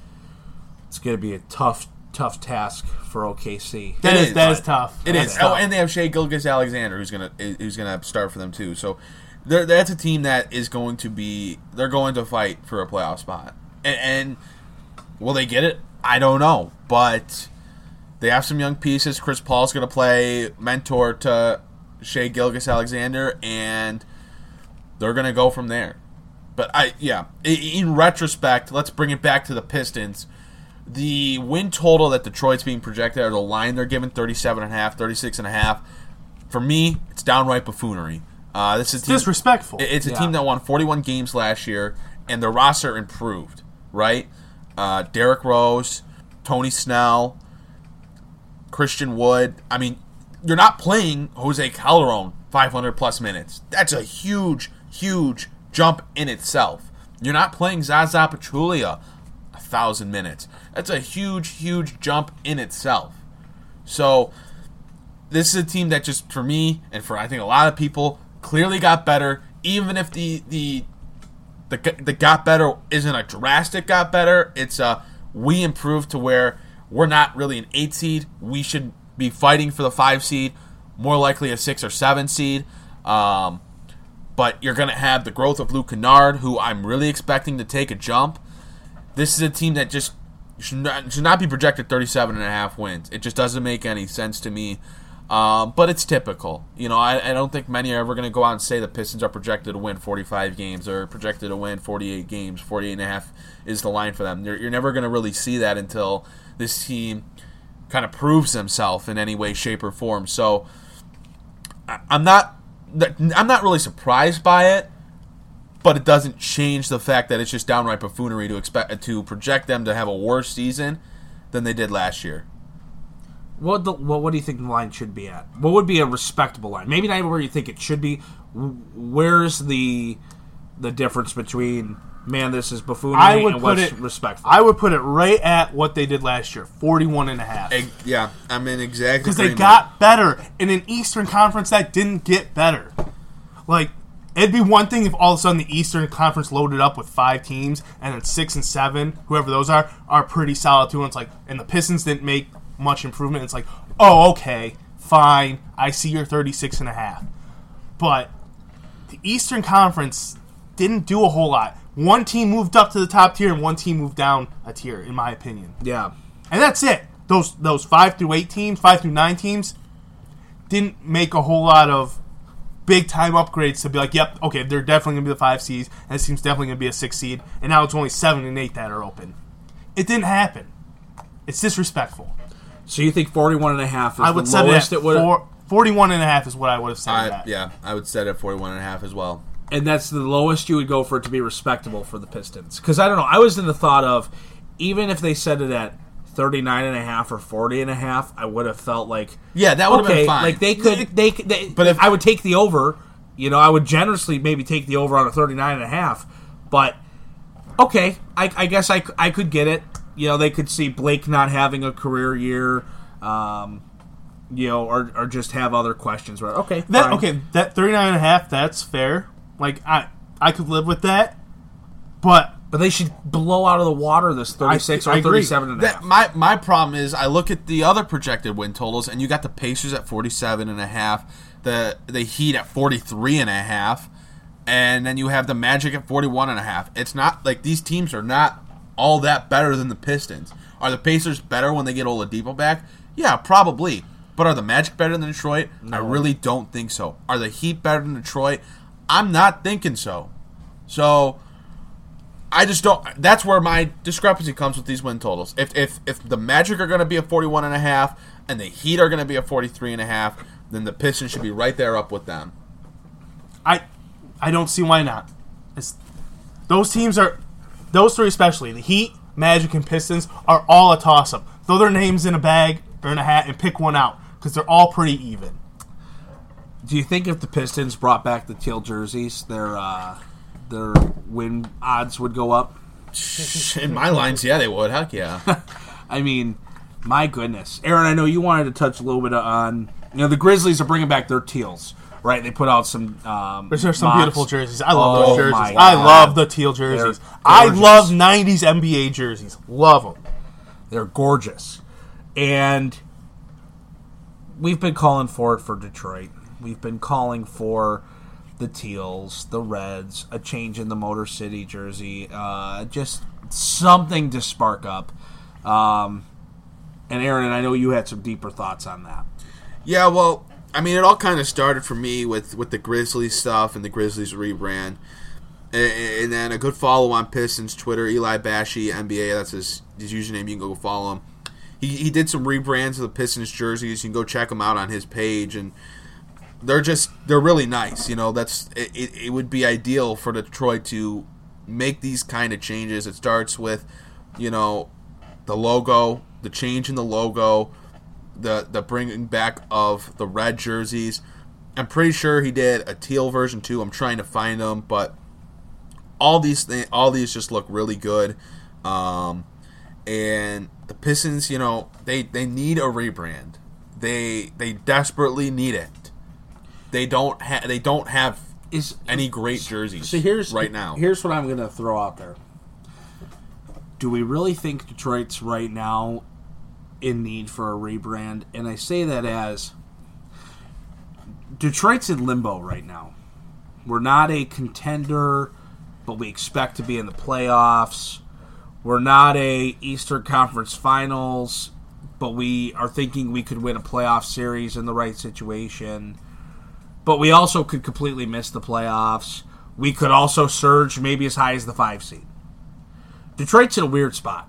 S6: It's going to be a tough, tough task for O K C.
S8: That
S7: It
S8: is,
S7: is,
S8: that
S7: but
S8: is tough.
S7: It
S8: That's
S7: is.
S8: tough.
S7: Oh, and they have Shai Gilgeous-Alexander, who's gonna who's gonna start for them too. So, they're, that's a team that is going to be. They're going to fight for a playoff spot. And, and will they get it? I don't know, but they have some young pieces. Chris Paul's going to play mentor to Shai Gilgeous-Alexander, and they're going to go from there. But I, yeah, in retrospect, let's bring it back to the Pistons. The win total that Detroit's being projected, or the line they're given, thirty-seven and a half, thirty-six and a half. For me, it's downright buffoonery. Uh, this is
S8: it's
S7: team,
S8: disrespectful.
S7: It's a
S8: yeah.
S7: team that won forty-one games last year, and their roster improved, right? Uh, Derrick Rose, Tony Snell, Christian Wood. I mean, you're not playing Jose Calderon five hundred plus minutes. That's a huge, huge jump in itself. You're not playing Zaza Pachulia a thousand minutes. That's a huge, huge jump in itself. So this is a team that just, for me, and for I think a lot of people, clearly got better. Even if the the the, the got better isn't a drastic got better, it's a we improved to where we're not really an eight seed. We should be fighting for the five seed, more likely a six or seven seed. Um, but you're going to have the growth of Luke Kennard, who I'm really expecting to take a jump. This is a team that just should not, should not be projected thirty-seven and a half wins. It just doesn't make any sense to me. Um, but it's typical. You know, I, I don't think many are ever going to go out and say the Pistons are projected to win forty-five games or projected to win forty-eight games. forty-eight and a half is the line for them. You're, you're never going to really see that until this team kind of proves themselves in any way, shape, or form. So I, I'm not I'm not really surprised by it, but it doesn't change the fact that it's just downright buffoonery to expect to project them to have a worse season than they did last year.
S6: What the, what what do you think the line should be at? What would be a respectable line? Maybe not even where you think it should be. Where's the the difference between, man, this is buffoonery
S8: I would
S6: and
S8: put
S6: what's
S8: it,
S6: respectful?
S8: I would put it right at what they did last year, forty-one and a half.
S7: Yeah, I'm in exactly
S8: because they got better in an Eastern Conference that didn't get better. Like, it'd be one thing if all of a sudden the Eastern Conference loaded up with five teams and then six and seven, whoever those are, are pretty solid too. And it's like, and the Pistons didn't make much improvement. It's like, oh, okay, fine, I see your thirty-six and a half. But the Eastern Conference didn't do a whole lot. One team moved up to the top tier and one team moved down a tier, in my opinion.
S6: Yeah.
S8: And that's it. Those those five through eight teams, five through nine teams, didn't make a whole lot of big time upgrades to be like, yep, okay, they're definitely going to be the five seeds, and this team's definitely going to be a six seed, and now it's only seven and eight that are open. It didn't happen. It's disrespectful.
S6: So you think forty-one and a half is
S8: I would
S6: the
S8: set
S6: lowest
S8: it
S6: it would
S8: for, forty-one and a half is what I would have said
S7: I,
S8: that.
S7: Yeah, I would set it at forty-one and a half as well.
S6: And that's the lowest you would go for it to be respectable for the Pistons. Because I don't know, I was in the thought of, even if they set it at thirty-nine and a half or forty and a half, I would have felt like,
S7: yeah, that would have
S6: okay,
S7: been fine.
S6: Like they could, they, they
S7: but if
S6: I would take the over. You know, I would generously maybe take the over on a thirty-nine and a half. But okay, I, I guess I, I could get it. You know, they could see Blake not having a career year. Um, you know, or or just have other questions. Right? Okay,
S8: that
S6: fine.
S8: okay, that thirty-nine and a half, that's fair. Like I I could live with that. But
S6: But they should blow out of the water this thirty-six
S8: I-
S6: or
S8: I agree.
S6: thirty-seven and a
S7: that,
S6: half.
S7: my my problem is I look at the other projected win totals, and you got the Pacers at forty-seven and a half, the the Heat at forty-three and a half, and then you have the Magic at forty-one and a half. It's not like these teams are not all that better than the Pistons. Are the Pacers better when they get Oladipo back? Yeah, probably. But are the Magic better than Detroit? No. I really don't think so. Are the Heat better than Detroit? I'm not thinking so. So I just don't. That's where my discrepancy comes with these win totals. If if if the Magic are going to be a forty-one and a half and the Heat are going to be a forty-three and a half, then the Pistons should be right there up with them.
S8: I I don't see why not. It's, those teams are, those three especially, the Heat, Magic, and Pistons are all a toss-up. Throw their names in a bag or in a hat and pick one out because they're all pretty even.
S6: Do you think if the Pistons brought back the teal jerseys, their uh, their win odds would go up?
S7: In my lines, yeah, they would. Heck yeah.
S6: I mean, my goodness. Aaron, I know you wanted to touch a little bit on, you know, the Grizzlies are bringing back their teals, right? They put out some um,
S8: There's some
S6: mocks.
S8: beautiful jerseys. I love
S6: Oh,
S8: those jerseys.
S6: my
S8: I
S6: God.
S8: love the teal jerseys.
S6: They're
S8: I
S6: gorgeous.
S8: love nineties N B A jerseys. Love them.
S6: They're gorgeous. And we've been calling for it for Detroit. We've been calling for the teals, the reds, a change in the Motor City jersey, uh, just something to spark up. Um, and Aaron, and I know you had some deeper thoughts on that.
S7: Yeah, well, I mean, it all kind of started for me with, with the Grizzlies stuff and the Grizzlies rebrand. And then a good follow on Pistons Twitter, Eli Bashi, N B A. That's his, his username. You can go follow him. He he did some rebrands of the Pistons jerseys. You can go check them out on his page, and they're just they're really nice. You know, that's it. It, it would be ideal for Detroit to make these kind of changes. It starts with, you know, the logo, the change in the logo, the the bringing back of the red jerseys. I'm pretty sure he did a teal version too. I'm trying to find them, but all these things, all these just look really good. Um, and the Pistons, you know, they, they need a rebrand. They they desperately need it. They don't have they don't have
S6: Is,
S7: any great jerseys
S6: so here's,
S7: right now.
S6: Here's what I'm going to throw out there. Do we really think Detroit's right now in need for a rebrand? And I say that as Detroit's in limbo right now. We're not a contender, but we expect to be in the playoffs. We're not a Eastern Conference Finals, but we are thinking we could win a playoff series in the right situation. But we also could completely miss the playoffs. We could also surge maybe as high as the five seed. Detroit's in a weird spot.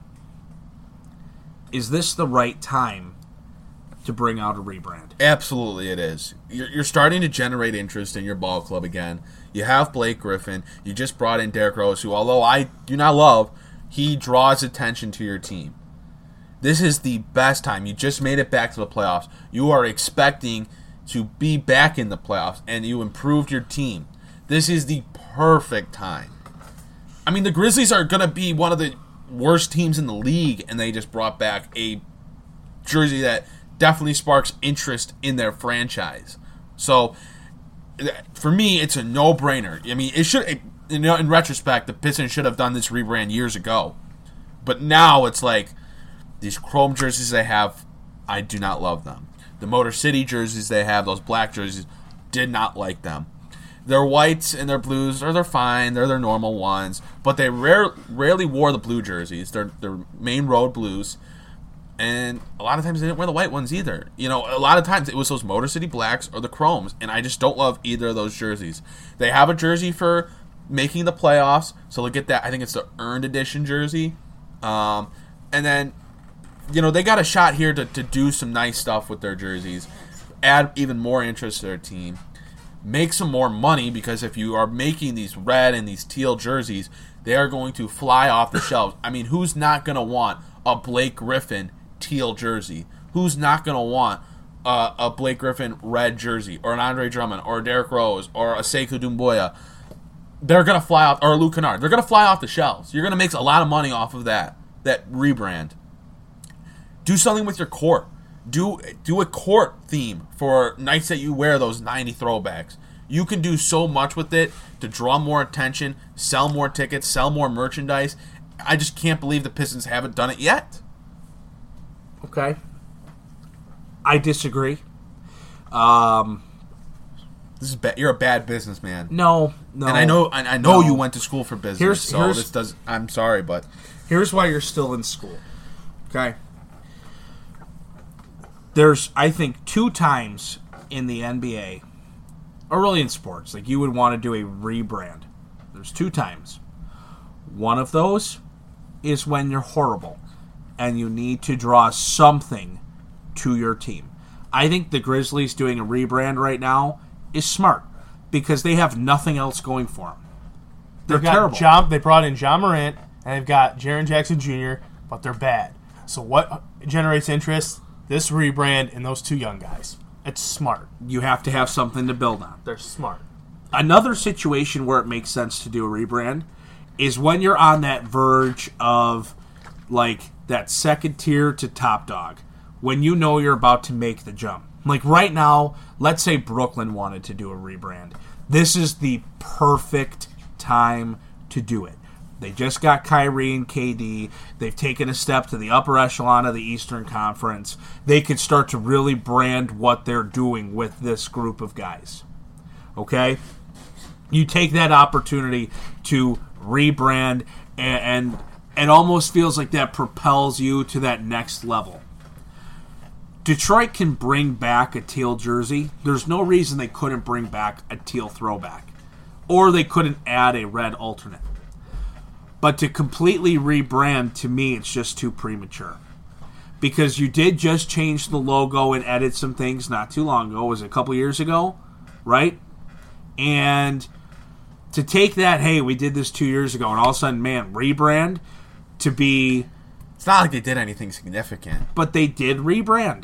S6: Is this the right time to bring out a rebrand?
S7: Absolutely it is. You're, you're starting to generate interest in your ball club again. You have Blake Griffin. You just brought in Derrick Rose, who, although I do not love, he draws attention to your team. This is the best time. You just made it back to the playoffs. You are expecting to be back in the playoffs, and you improved your team. This is the perfect time. I mean, the Grizzlies are going to be one of the worst teams in the league, and they just brought back a jersey that definitely sparks interest in their franchise. So, for me, it's a no-brainer. I mean, it should. You know, in retrospect, the Pistons should have done this rebrand years ago. But now it's like these chrome jerseys they have, I do not love them. The Motor City jerseys they have, those black jerseys, did not like them. Their whites and their blues are they're fine. They're their normal ones, but they rare, rarely wore the blue jerseys. They're their main road blues. And a lot of times they didn't wear the white ones either. You know, a lot of times it was those Motor City blacks or the chromes, and I just don't love either of those jerseys. They have a jersey for making the playoffs, so look at that. I think it's the earned edition jersey. Um, and then, you know, they got a shot here to, to do some nice stuff with their jerseys, add even more interest to their team, make some more money, because if you are making these red and these teal jerseys, they are going to fly off the shelves. I mean, who's not going to want a Blake Griffin teal jersey? Who's not going to want uh, a Blake Griffin red jersey, or an Andre Drummond, or a Derrick Rose, or a Sekou Doumbouya? They're going to fly off, or a Luke Kennard. They're going to fly off the shelves. You're going to make a lot of money off of that, that rebrand. Do something with your court. Do do a court theme for nights that you wear those ninety throwbacks. You can do so much with it to draw more attention, sell more tickets, sell more merchandise. I just can't believe the Pistons haven't done it yet.
S6: Okay. I disagree. Um,
S7: this is ba- you're a bad businessman.
S6: No, no.
S7: And I know and I know
S6: no.
S7: you went to school for business.
S6: Here's,
S7: so
S6: here's,
S7: this does I'm sorry, but
S6: here's why you're still in school. Okay? There's, I think, two times in the N B A, or really in sports, like you would want to do a rebrand. There's two times. One of those is when you're horrible and you need to draw something to your team. I think the Grizzlies doing a rebrand right now is smart because they have nothing else going for them. They're
S8: They've got
S6: terrible.
S8: John, they brought in John Morant, and they've got Jaren Jackson Junior, but they're bad. So what generates interest? This rebrand and those two young guys. It's smart.
S6: You have to have something to build on.
S8: They're smart.
S6: Another situation where it makes sense to do a rebrand is when you're on that verge of, like, that second tier to top dog. When you know you're about to make the jump. Like, right now, let's say Brooklyn wanted to do a rebrand. This is the perfect time to do it. They just got Kyrie and K D. They've taken a step to the upper echelon of the Eastern Conference. They could start to really brand what they're doing with this group of guys. Okay? You take that opportunity to rebrand, and, and it almost feels like that propels you to that next level. Detroit can bring back a teal jersey. There's no reason they couldn't bring back a teal throwback. or they couldn't add a red alternate. But to completely rebrand, to me, it's just too premature. Because you did just change the logo and edit some things not too long ago. Was it a couple years ago? Right? And to take that, hey, we did this two years ago, and all of a sudden, man, rebrand to be...
S7: It's not like they did anything significant.
S6: But they did rebrand.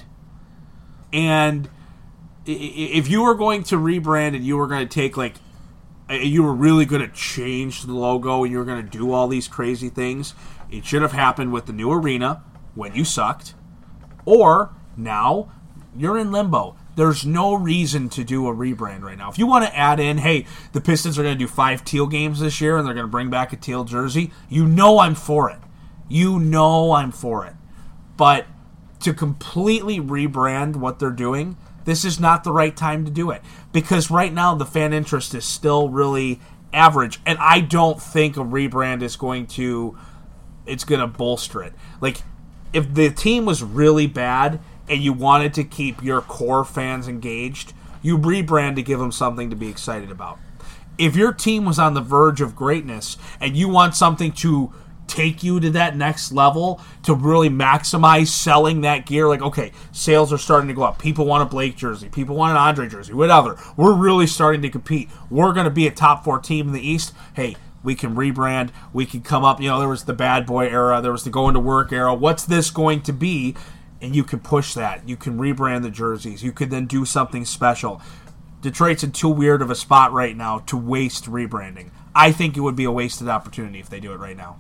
S6: And if you were going to rebrand and you were going to take, like, you were really going to change the logo and you were going to do all these crazy things, it should have happened with the new arena when you sucked. Or now you're in limbo. There's no reason to do a rebrand right now. If you want to add in, hey, the Pistons are going to do five teal games this year and they're going to bring back a teal jersey, you know I'm for it. You know I'm for it. But to completely rebrand what they're doing, this is not the right time to do it. Because right now the fan interest is still really average. And I don't think a rebrand is going to, it's going to bolster it. Like, if the team was really bad and you wanted to keep your core fans engaged, you rebrand to give them something to be excited about. If your team was on the verge of greatness and you want something to take you to that next level, to really maximize selling that gear, like, okay, sales are starting to go up. People want a Blake jersey. People want an Andre jersey. Whatever. We're really starting to compete. We're going to be a top four team in the East. Hey, we can rebrand. We can come up. You know, there was the bad boy era. There was the going to work era. What's this going to be? And you can push that. You can rebrand the jerseys. You could then do something special. Detroit's in too weird of a spot right now to waste rebranding. I think it would be a wasted opportunity if they do it right now.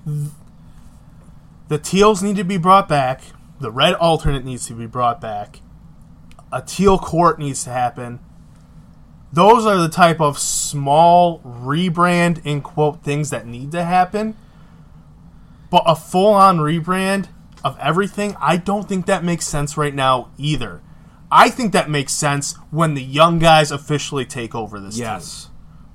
S8: The teals need to be brought back. The red alternate needs to be brought back. A teal court needs to happen. Those are the type of small rebrand, in quote, things that need to happen. But a full-on rebrand of everything, I don't think that makes sense right now either. I think that makes sense when the young guys officially take over this team.
S6: Yes.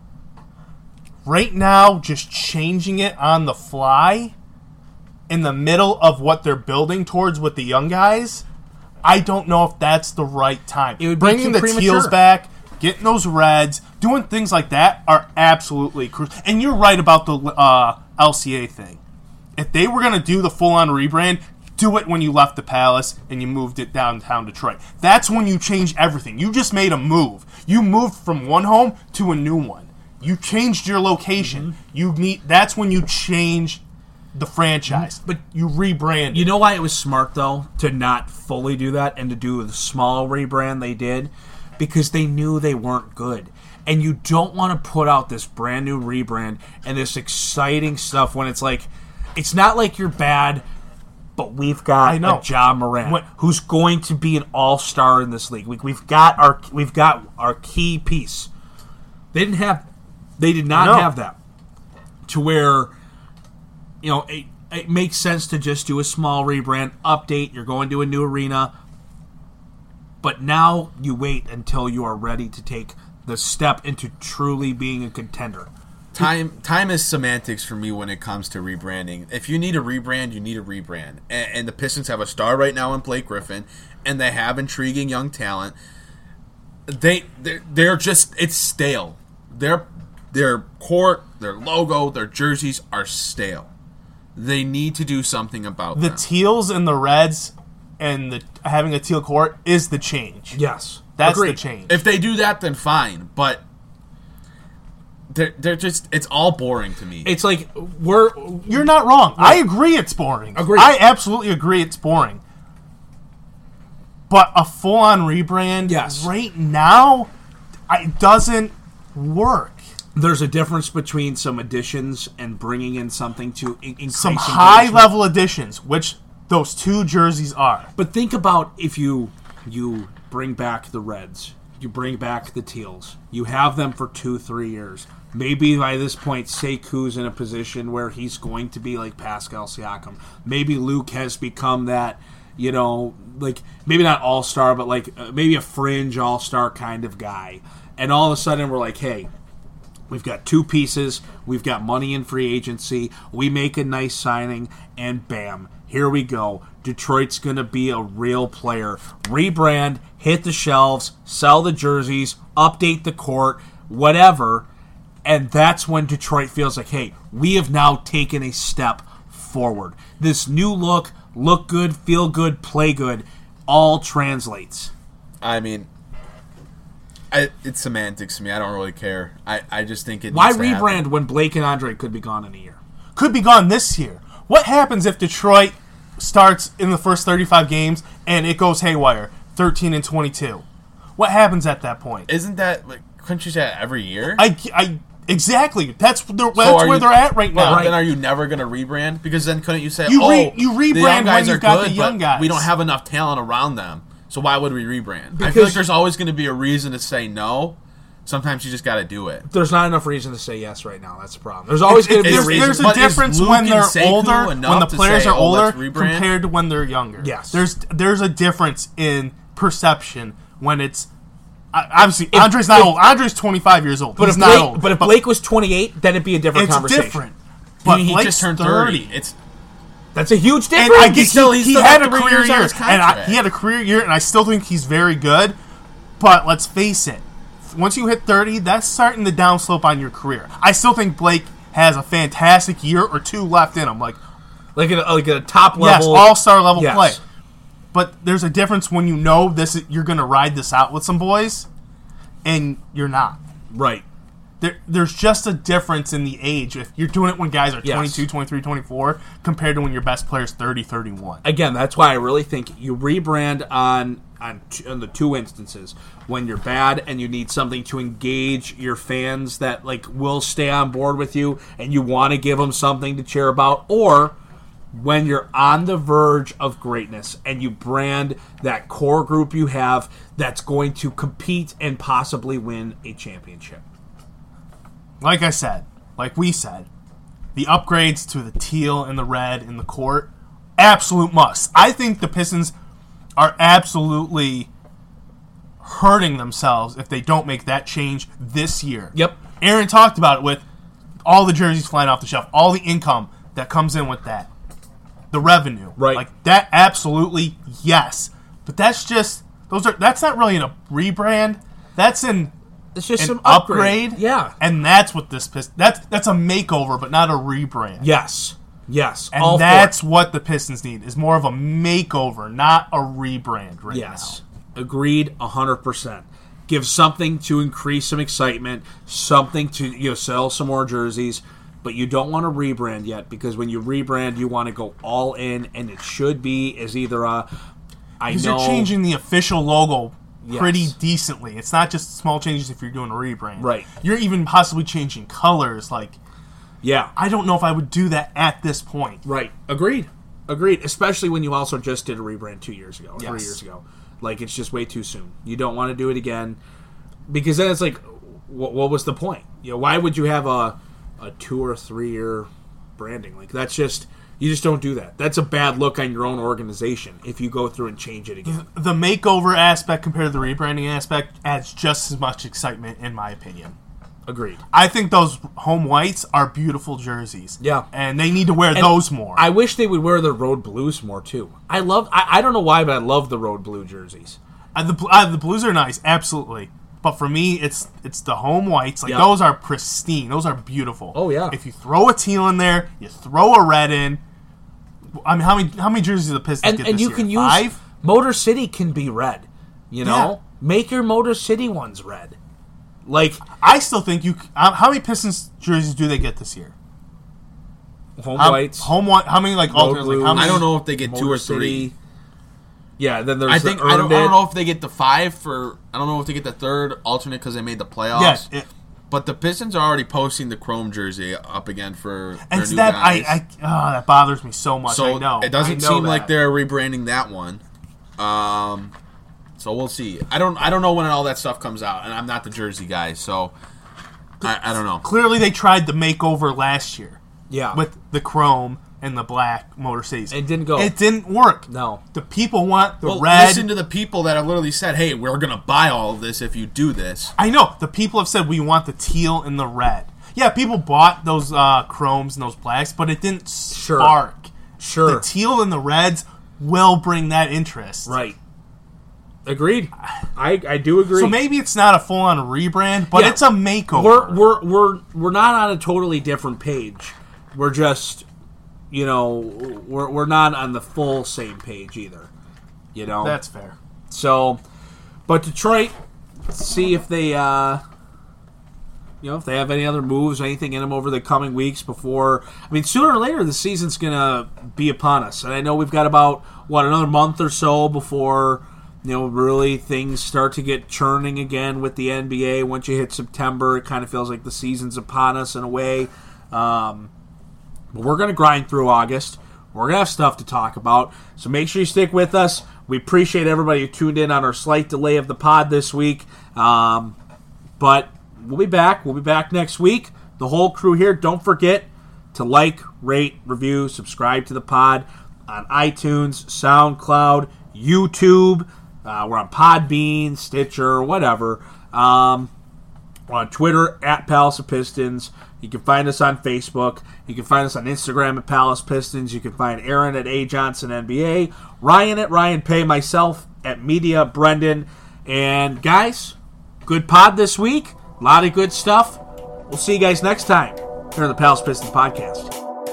S8: Right now, just changing it on the fly in the middle of what they're building towards with the young guys, I don't know if that's the right time.
S6: It would be
S8: Bringing
S6: too
S8: the
S6: premature.
S8: teals back, getting those reds, doing things like that are absolutely crucial. And you're right about the uh, L C A thing. If they were going to do the full-on rebrand, do it when you left the Palace and you moved it downtown Detroit. That's when you change everything. You just made a move. You moved from one home to a new one. You changed your location. Mm-hmm. You need. That's when you change the franchise. But you rebrand.
S6: You know why it was smart, though, to not fully do that and to do the small rebrand they did? Because they knew they weren't good. And you don't want to put out this brand new rebrand and this exciting stuff when it's like, it's not like you're bad, but we've got
S8: I know.
S6: a Ja Morant
S8: what?
S6: who's going to be an all-star in this league. We, we've got our we've got our key piece. They didn't have, they did not have that to where, you know, it, it makes sense to just do a small rebrand, update. You're going to a new arena, but now you wait until you are ready to take the step into truly being a contender.
S7: Time time is semantics for me when it comes to rebranding. If you need a rebrand, you need a rebrand. And, and the Pistons have a star right now in Blake Griffin, and they have intriguing young talent. They they're, they're just it's stale. Their their court, their logo, their jerseys are stale. They need to do something about
S8: the
S7: them.
S8: teals and the reds and the having a teal court is the change.
S6: Yes,
S8: That's
S6: agreed.
S8: the change.
S7: If they do that, then fine. But they're they're just it's all boring to me.
S6: It's like we're
S8: You're not wrong. I agree it's boring.
S6: Agreed.
S8: I absolutely agree it's boring. But a full-on rebrand
S6: Yes.
S8: right now, it doesn't work.
S6: there's a difference between some additions and bringing in something to in- increase
S8: Some
S6: engagement.
S8: high-level additions, which those two jerseys are.
S6: But think about if you you bring back the Reds, you bring back the Teals, you have them for two, three years. Maybe by this point, Sekou's in a position where he's going to be like Pascal Siakam. Maybe Luke has become that, you know, like maybe not all-star, but like uh, maybe a fringe all-star kind of guy. And all of a sudden, we're like, hey, we've got two pieces, we've got money in free agency, we make a nice signing, and bam, here we go. Detroit's going to be a real player. Rebrand, hit the shelves, sell the jerseys, update the court, whatever, And that's when Detroit feels like, hey, we have now taken a step forward. This new look, look good, feel good, play good, all translates.
S7: I mean, I, it's semantics to me. I don't really care. I, I just think it
S6: Why
S7: needs to
S6: rebrand
S7: happen.
S6: when Blake and Andre could be gone in a year?
S8: Could be gone this year. What happens if Detroit starts in the first thirty-five games and it goes haywire, thirteen and twenty-two? What happens at that point?
S7: Isn't that, like, couldn't you say that every year?
S8: I, I Exactly. That's, the, that's
S7: So
S8: where
S7: you,
S8: they're at right
S7: well,
S8: now.
S7: Then are you never going to rebrand? Because then couldn't you say,
S8: You
S7: oh,
S8: re- you rebrand
S7: the young guys
S8: when you've
S7: are
S8: got
S7: good,
S8: the young
S7: but
S8: guys.
S7: we don't have enough talent around them. So why would we rebrand?
S6: Because
S7: I feel like there's always going to be a reason to say no. Sometimes you just got to do it.
S6: There's not enough reason to say yes right now. That's the problem. There's always going to be
S8: there's,
S6: a reason.
S8: There's a
S7: But is
S8: difference
S7: Luke
S8: when
S7: and
S8: they're
S7: Sekou
S8: older, when
S7: enough
S8: the
S7: to
S8: players
S7: say,
S8: are
S7: "Oh,
S8: older
S7: let's rebrand"?
S8: compared to when they're younger.
S6: Yes.
S8: There's there's a difference in perception when it's uh, obviously Andre's not
S6: if,
S8: old. Andre's twenty-five years old.
S6: But
S8: He's
S6: if
S8: not
S6: Blake,
S8: old.
S6: but if Blake was twenty-eight, then it'd be a different
S8: it's
S6: conversation.
S8: different. But
S7: he, he
S8: Blake's
S7: just turned thirty. It's
S6: That's a huge
S8: and
S6: difference.
S8: I get
S7: still-
S8: he,
S7: he's
S8: he
S7: still
S8: had
S7: got
S8: a
S7: three
S8: career
S7: years on
S8: year,
S7: his
S8: and I,
S7: contract.
S8: he had a career year, and I still think he's very good. But let's face it, once you hit thirty, that's starting the downslope on your career. I still think Blake has a fantastic year or two left in him, like
S6: like at a, like at a top
S8: yes,
S6: level,
S8: all star level
S6: yes.
S8: play. But there's a difference when you know this you're going to ride this out with some boys, and you're not.
S6: Right.
S8: There, there's just a difference in the age. If you're doing it when guys are
S6: Yes.
S8: twenty-two, twenty-three, twenty-four, compared to when your best player's thirty, thirty-one.
S6: Again, that's why I really think you rebrand on on, t- on the two instances when you're bad and you need something to engage your fans that like will stay on board with you and you want to give them something to cheer about, or when you're on the verge of greatness and you brand that core group you have that's going to compete and possibly win a championship.
S8: Like I said, like we said, the upgrades to the teal and the red in the court, absolute must. I think the Pistons are absolutely hurting themselves if they don't make that change this year.
S6: Yep.
S8: Aaron talked about it with all the jerseys flying off the shelf, all the income that comes in with that, the revenue.
S6: Right.
S8: Like that, absolutely, yes. But that's just, those are, that's not really in a rebrand. That's in
S6: It's just
S8: an
S6: some
S8: upgrade.
S6: upgrade. Yeah.
S8: And that's what this Pistons, that's, that's a makeover, but not a rebrand.
S6: Yes. Yes.
S8: And
S6: all for
S8: that's
S6: it.
S8: what the Pistons need, is more of a makeover, not a rebrand right
S6: Yes.
S8: now.
S6: Agreed one hundred percent. Give something to increase some excitement, something to you know sell some more jerseys, but you don't want to rebrand yet because when you rebrand, you want to go all in, and it should be as either a I
S8: Because
S6: know
S8: you're changing the official logo
S6: Yes.
S8: pretty decently. It's not just small changes if you're doing a rebrand.
S6: Right.
S8: You're even possibly changing colors. Like,
S6: yeah,
S8: I don't know if I would do that at this point.
S6: right. Agreed. Agreed. Especially when you also just did a rebrand two years ago,
S8: Yes.
S6: three years ago. Like it's just way too soon. You don't want to do it again because then it's like, what, what was the point? You know, why would you have a a two or three year branding? Like that's just you just don't do that. That's a bad look on your own organization if you go through and change it again.
S8: The makeover aspect compared to the rebranding aspect adds just as much excitement, in my opinion.
S6: Agreed.
S8: I think those home whites are beautiful jerseys.
S6: Yeah.
S8: And they need to wear
S6: And
S8: those more.
S6: I wish they would wear the road blues more too. I love. I, I don't know why, but I love the road blue jerseys.
S8: Uh, the bl- uh, the blues are nice, absolutely. But for me, it's it's the home whites. Like
S6: Yeah.
S8: those are pristine. Those are beautiful.
S6: Oh, yeah.
S8: If you throw a teal in there, you throw a red in. I mean, how many how many jerseys do the Pistons
S6: And
S8: get
S6: and
S8: this
S6: you
S8: year?
S6: can use
S8: Five?
S6: Motor City can be red. You know,
S8: Yeah.
S6: make your Motor City ones red. Like
S8: I still think you. c- Uh, how many Pistons jerseys do they get this year?
S6: home
S8: How,
S6: whites,
S8: home white. How many like
S6: road
S8: alternates? Like, how
S6: blues.
S8: many?
S7: I don't know if they get
S6: Motor
S7: two or
S6: City.
S7: three.
S6: Yeah, then there's
S7: I think
S6: the
S7: I don't,
S6: Earned
S7: I don't
S6: It.
S7: know if they get the five for. I don't know if they get the third alternate because they made the playoffs.
S8: Yes. it-
S7: But the Pistons are already posting the Chrome jersey up again for their
S8: and it's
S7: new
S8: that
S7: guys.
S8: I, I oh, that bothers me so much.
S7: so
S8: I know.
S7: it doesn't
S8: I know
S7: seem like
S8: that.
S7: they're rebranding that one. Um, so we'll see. I don't I don't know when all that stuff comes out, and I'm not the jersey guy, so I, I don't know.
S8: Clearly, they tried the makeover last year.
S6: Yeah.
S8: With the chrome and the black Motor Cities.
S6: It didn't go.
S8: It didn't work.
S6: No.
S8: The people want the
S7: Well,
S8: red.
S7: listen to the people that have literally said, "Hey, we're gonna buy all of this if you do this."
S8: I know. The people have said we want the teal and the red. Yeah, people bought those uh, chromes and those blacks, but it didn't
S6: Sure.
S8: spark.
S6: Sure.
S8: The teal and the reds will bring that interest.
S6: Right. Agreed. I, I do agree.
S8: So maybe it's not a full-on rebrand, but
S6: Yeah.
S8: it's a makeover.
S6: We're we're we're we're not on a totally different page. We're just, you know, we're we're not on the full same page either. You know,
S8: That's fair.
S6: So, but Detroit, see if they, uh, you know, if they have any other moves, anything in them over the coming weeks before. I mean, sooner or later, the season's gonna be upon us, and I know we've got about what another month or so before, you know, really things start to get churning again with the N B A. Once you hit September, it kind of feels like the season's upon us in a way. Um, but we're gonna grind through August. We're going to have stuff to talk about, so make sure you stick with us. We appreciate everybody who tuned in on our slight delay of the pod this week. Um, but we'll be back. We'll be back next week. The whole crew here. Don't forget to like, rate, review, subscribe to the pod on iTunes, SoundCloud, YouTube. Uh, we're on Podbean, Stitcher, whatever. Um, we're on Twitter, at Palace of Pistons. You can find us on Facebook. You can find us on Instagram at Palace Pistons. You can find Aaron at A Johnson N B A, Ryan at Ryan Pay, myself at Media Brendan. And guys, good pod this week. A lot of good stuff. We'll see you guys next time here on the Palace Pistons podcast.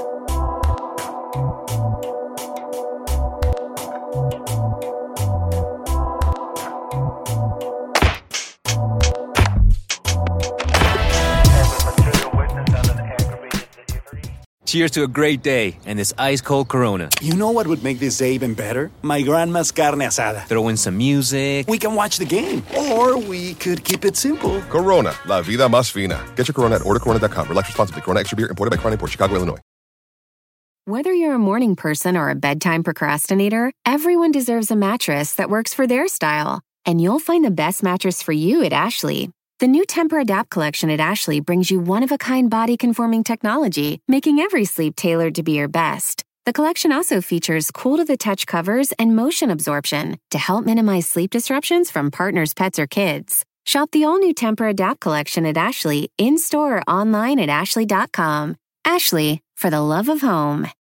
S9: Cheers to a great day and this ice-cold Corona.
S10: You know what would make this day even better? My grandma's carne asada.
S9: Throw in some music.
S10: We can watch the game. Or we could keep it simple.
S11: Corona, la vida más fina. Get your Corona at order corona dot com. Relax responsibly. Corona Extra Beer, imported by Crown Imports, Chicago, Illinois.
S12: Whether you're a morning person or a bedtime procrastinator, everyone deserves a mattress that works for their style. And you'll find the best mattress for you at Ashley. The new Temper-Adapt collection at Ashley brings you one-of-a-kind body-conforming technology, making every sleep tailored to be your best. The collection also features cool-to-the-touch covers and motion absorption to help minimize sleep disruptions from partners, pets, or kids. Shop the all-new Temper-Adapt collection at Ashley, in-store or online at ashley dot com. Ashley, for the love of home.